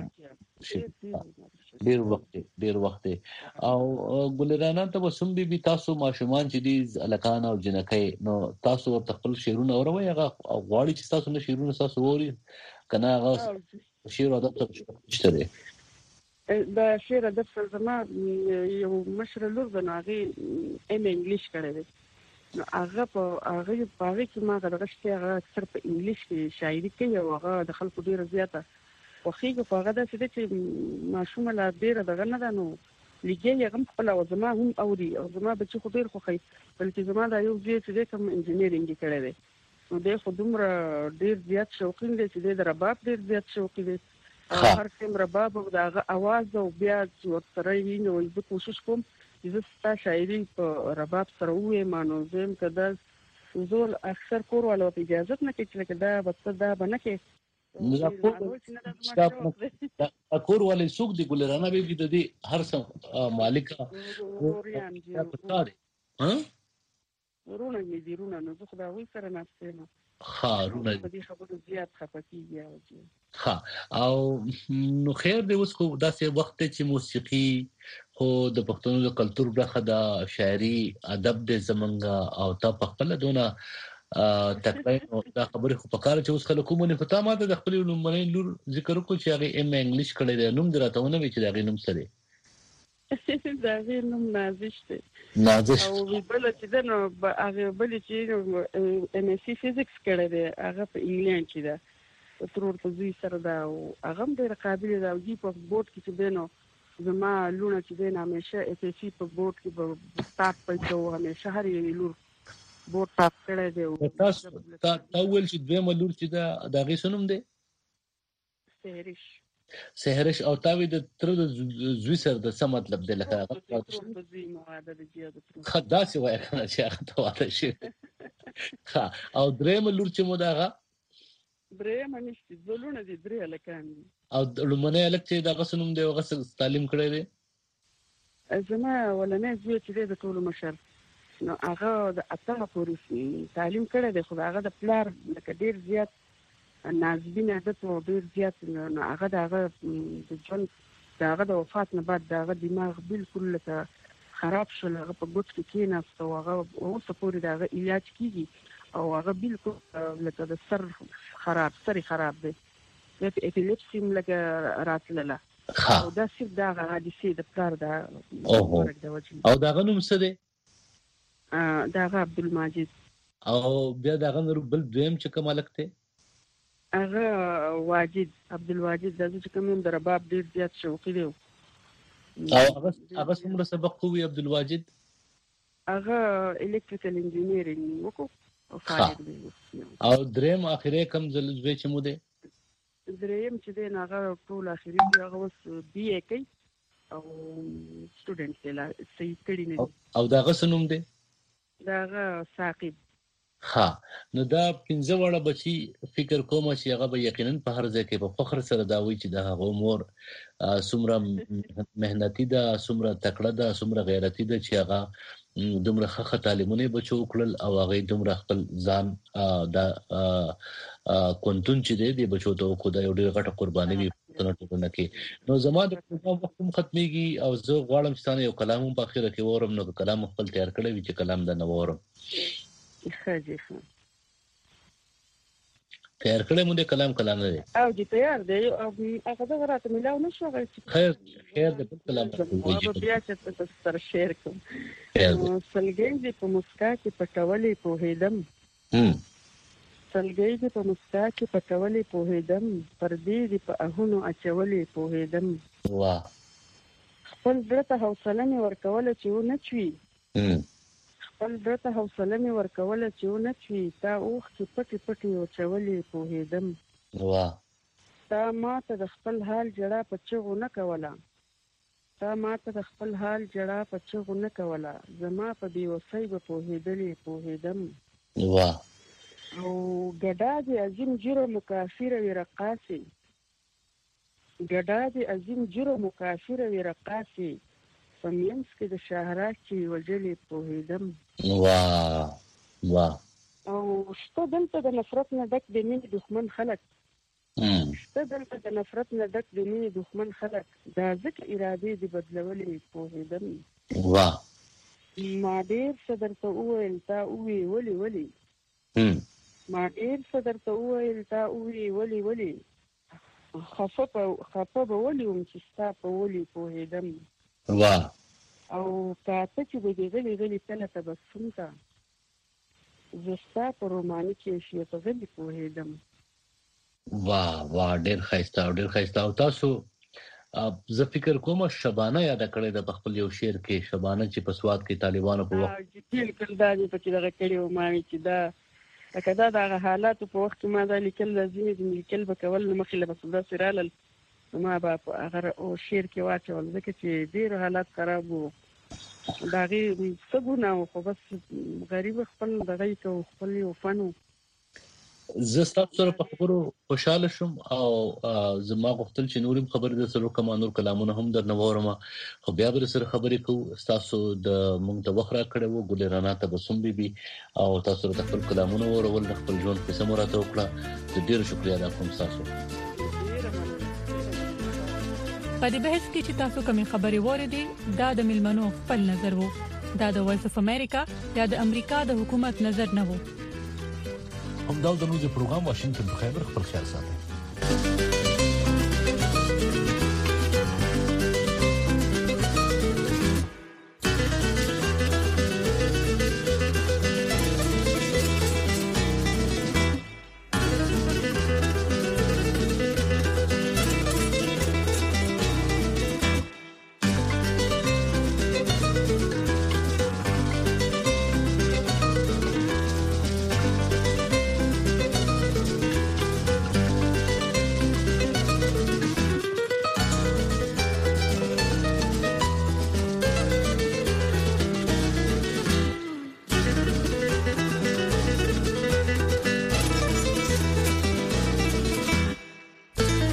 ډیر وخت ډیر وخت او ګلرانا ته وسوم بي تاسو ماشومان چې دي الکان او جنکې نو تاسو ورته خپل شیرونه اوروي هغه غواړي چې تاسو نه شیرونه تاسو ووري کنه هغه شیر ادب څه شته دي دا شیر ادب زما یو مشر لور بناغي ام انګلیش کړی دی نو هغه په هغه په هغه کې ما غوښتي هغه اکثر په انګلیش کې شاعري کوي او هغه د خلکو ډیره زیاته خوښیږي په هغه د څه چې ماشوم لا ډیره دغه نه ده نو لګي هغه خپل او زما هم اوري او زما بچي خو ډیر خوښي بلکې زما دا یو ځای چې کوم انجینیرینګ کړی دی نو د خو دومره ډیر زیات شوقین دی چې د رباب ډیر زیات شوقي دی هر څومره رباب او دغه आवाज او بیا چې سره یې نو زه کوشش کوم چې ستا شاعري په رباب سره وې مانو زم کده زول اکثر کور ولا اجازه نه کوي چې دا بس دا بنه کې دا کور ولې سوق دی ګلرانا به د دې هر څه مالک ها ورونه مې دي رونه نو زه خدای وې سره نفسه خارونه په دې خبرو زیات خپکیږي او ها او نو خیر دی اوس کو داسې وخت چې موسیقي خو د پښتون د کلچر برخه د شاعري ادب د زمنګ او تا په خپل دونه تقریبا دا خبره خو په کار چې اوس خلکو مونږ په تاسو د خپل نومونه لور ذکر کو چې هغه ام انګلیش کړي دی نوم درته ونه وی چې دا غي نوم سره دا غیر نوم نازش دی نازش او بل چې دا نو هغه بل چې ام اس سی فزکس کړی دی هغه په انګلند کې ده ترور ته زوی سره دا او هغه هم ډېر قابل دی او دی په بورډ کې چې دی نو زما لونه چې دی نه همیشه اس اس سی په بورډ کې په سټاپ پیسو همیشه هر یو لور بورډ ټاپ کړی دی او تاسو تا ول چې دوی ملور چې دا د غي سنوم دی سهرش سهرش او تاوی د تر د زوی سره د څه مطلب دی لکه خدا سي وای کنه چې هغه ته واده شي ها او درې ملور چې مو داغه درې منشتي زلونه دي درې لکان او لمنه الک چې دا غسنوم دی غس تعلیم کړی دی زما ولنه زوی چې د ټولو مشر نو هغه د اتمه پورې تعلیم کړی دی خو هغه د پلار لکه ډیر زیات نازبین عادت او ډیر زیات نو هغه دغه د جون دغه د وفات نه بعد دغه دماغ بالکل لکه خراب شو هغه په ګوت کې کېناست او هغه اوس پورې دغه علاج کیږي او هغه بالکل لکه د سر خراب سر خراب دی د اپیلیپسي لکه راتلله او دا صرف دغه حادثه د پلار دا او دغه نوم څه دی دغه عبدالمجید او بیا دغه نور بل دویم چې کوملک ته هغه واجد عبدالواجد د چې کوم د رباب ډیر زیات شوقي دی او هغه هغه څومره سبق کوي عبدالواجد هغه الکتریکل انجینیرینګ وکړو او فارغ دی او دریم اخیری کم زل زوی چې مو دی دریم چې دی هغه ټول اخیری دی هغه اوس بي اي کوي او سټوډنټ دی لا صحیح کړی نه او داغه سنوم دی داغه ساقب ها نو دا پنځه وړه بچي فکر کوم چې هغه به یقینا په هر ځای کې په فخر سره دا وایي چې د هغه مور سمره مهنتي ده سمره تکړه ده سمره غیرتي ده چې هغه دومره ښه تعلیمونه بچو کړل او هغه دومره خپل ځان د کونتون چې دی د بچو ته خدای یو ډېر غټه قرباني وي ټولنه کې نو زما د پروګرام وخت ختميږي او زه غواړم چې تاسو یو کلام په اخر کې وورم نو کلام خپل تیار کړی وي چې کلام د نوورم خاجي خان تیار کړی مونږ کلام کلام نه دی او دې تیار دی او هغه دا راته ملاو نشو غوښتل خیر خیر دې کلام او بیا چې تاسو سره شیر کوم سلګي دې په مسکا کې پټولې په هیدم هم سلګي دې په مسکا کې پټولې په هیدم پر دې دې په اهونو اچولې په هیدم واه خپل درته حوصله مې ورکول چې و نه چوي هم خپل درته حوصله مې ورکوله چې ونه چوي تا اوښ کې پټې پټې وچولې پوهېدم واه تا ما ته د خپل حال جړه په چغو نه کوله تا ما ته د خپل حال جړه په چغو نه کوله زما په بېوسۍ به پوهېدلې پوهېدم واه او ګډا د عظیم جرم کافره وي رقاصې ګډا د عظیم جرم کافره وي رقاصې په مینس کې د شهرا چې وجلې پوهېدم واه واه او شته دلته د نفرت نه ډک د مینې دښمن خلک شته دلته د نفرت نه ډک د مینې دښمن خلک دا ځکه ارادې دې بدلولې پوهېدم واه ما ډېر څه درته وویل تا ووې ولې ولې ما ډېر څه درته وویل تا ووې ولې ولې خفه به ولې وم چې ستا په ولې پوهېدم واه او کاته چې د دې غلي غلي کله تبسم کا زستا په روماني کیفیت غلي پوهېدم واه واه ډېر ښایسته او ډېر ښایسته او تاسو زه فکر کوم شبانه یاد کړی د خپل یو شعر کې شبانه چې په سواد کې طالبانو په وخت چې بالکل دا دې په دغه کړي او ما چې دا لکه دا د حالاتو په وخت ما دا لیکل لازمي دي لیکل به کول نو مخې له بسدا سرال ما به هغه او شعر کې واچول ځکه چې ډېر حالات خراب وو دا غي څه ګناه خو بس غریب خپل دغه کو خپل یو فن زه تاسو سره په خبرو خوشاله شوم او زما غوښتل چې نورم خبرې د سره کوم نور کلامونه هم در نوورم خو بیا به سره خبرې کوو تاسو د مونږ ته وخت را کړو ګل رانا ته بسوم بيبي او تاسو ته خپل کلامونه ورول خپل ژوند په سمراته وکړه ډېر شکریا ادا کوم تاسو په دې بحث کې چې تاسو کوم خبرې وریدي دا د ملمنو خپل نظر وو دا د وایس اف امریکا یا د امریکا د حکومت نظر نه وو هم دا د نوو پروګرام واشنگټن په خبر خپل خیال ساتي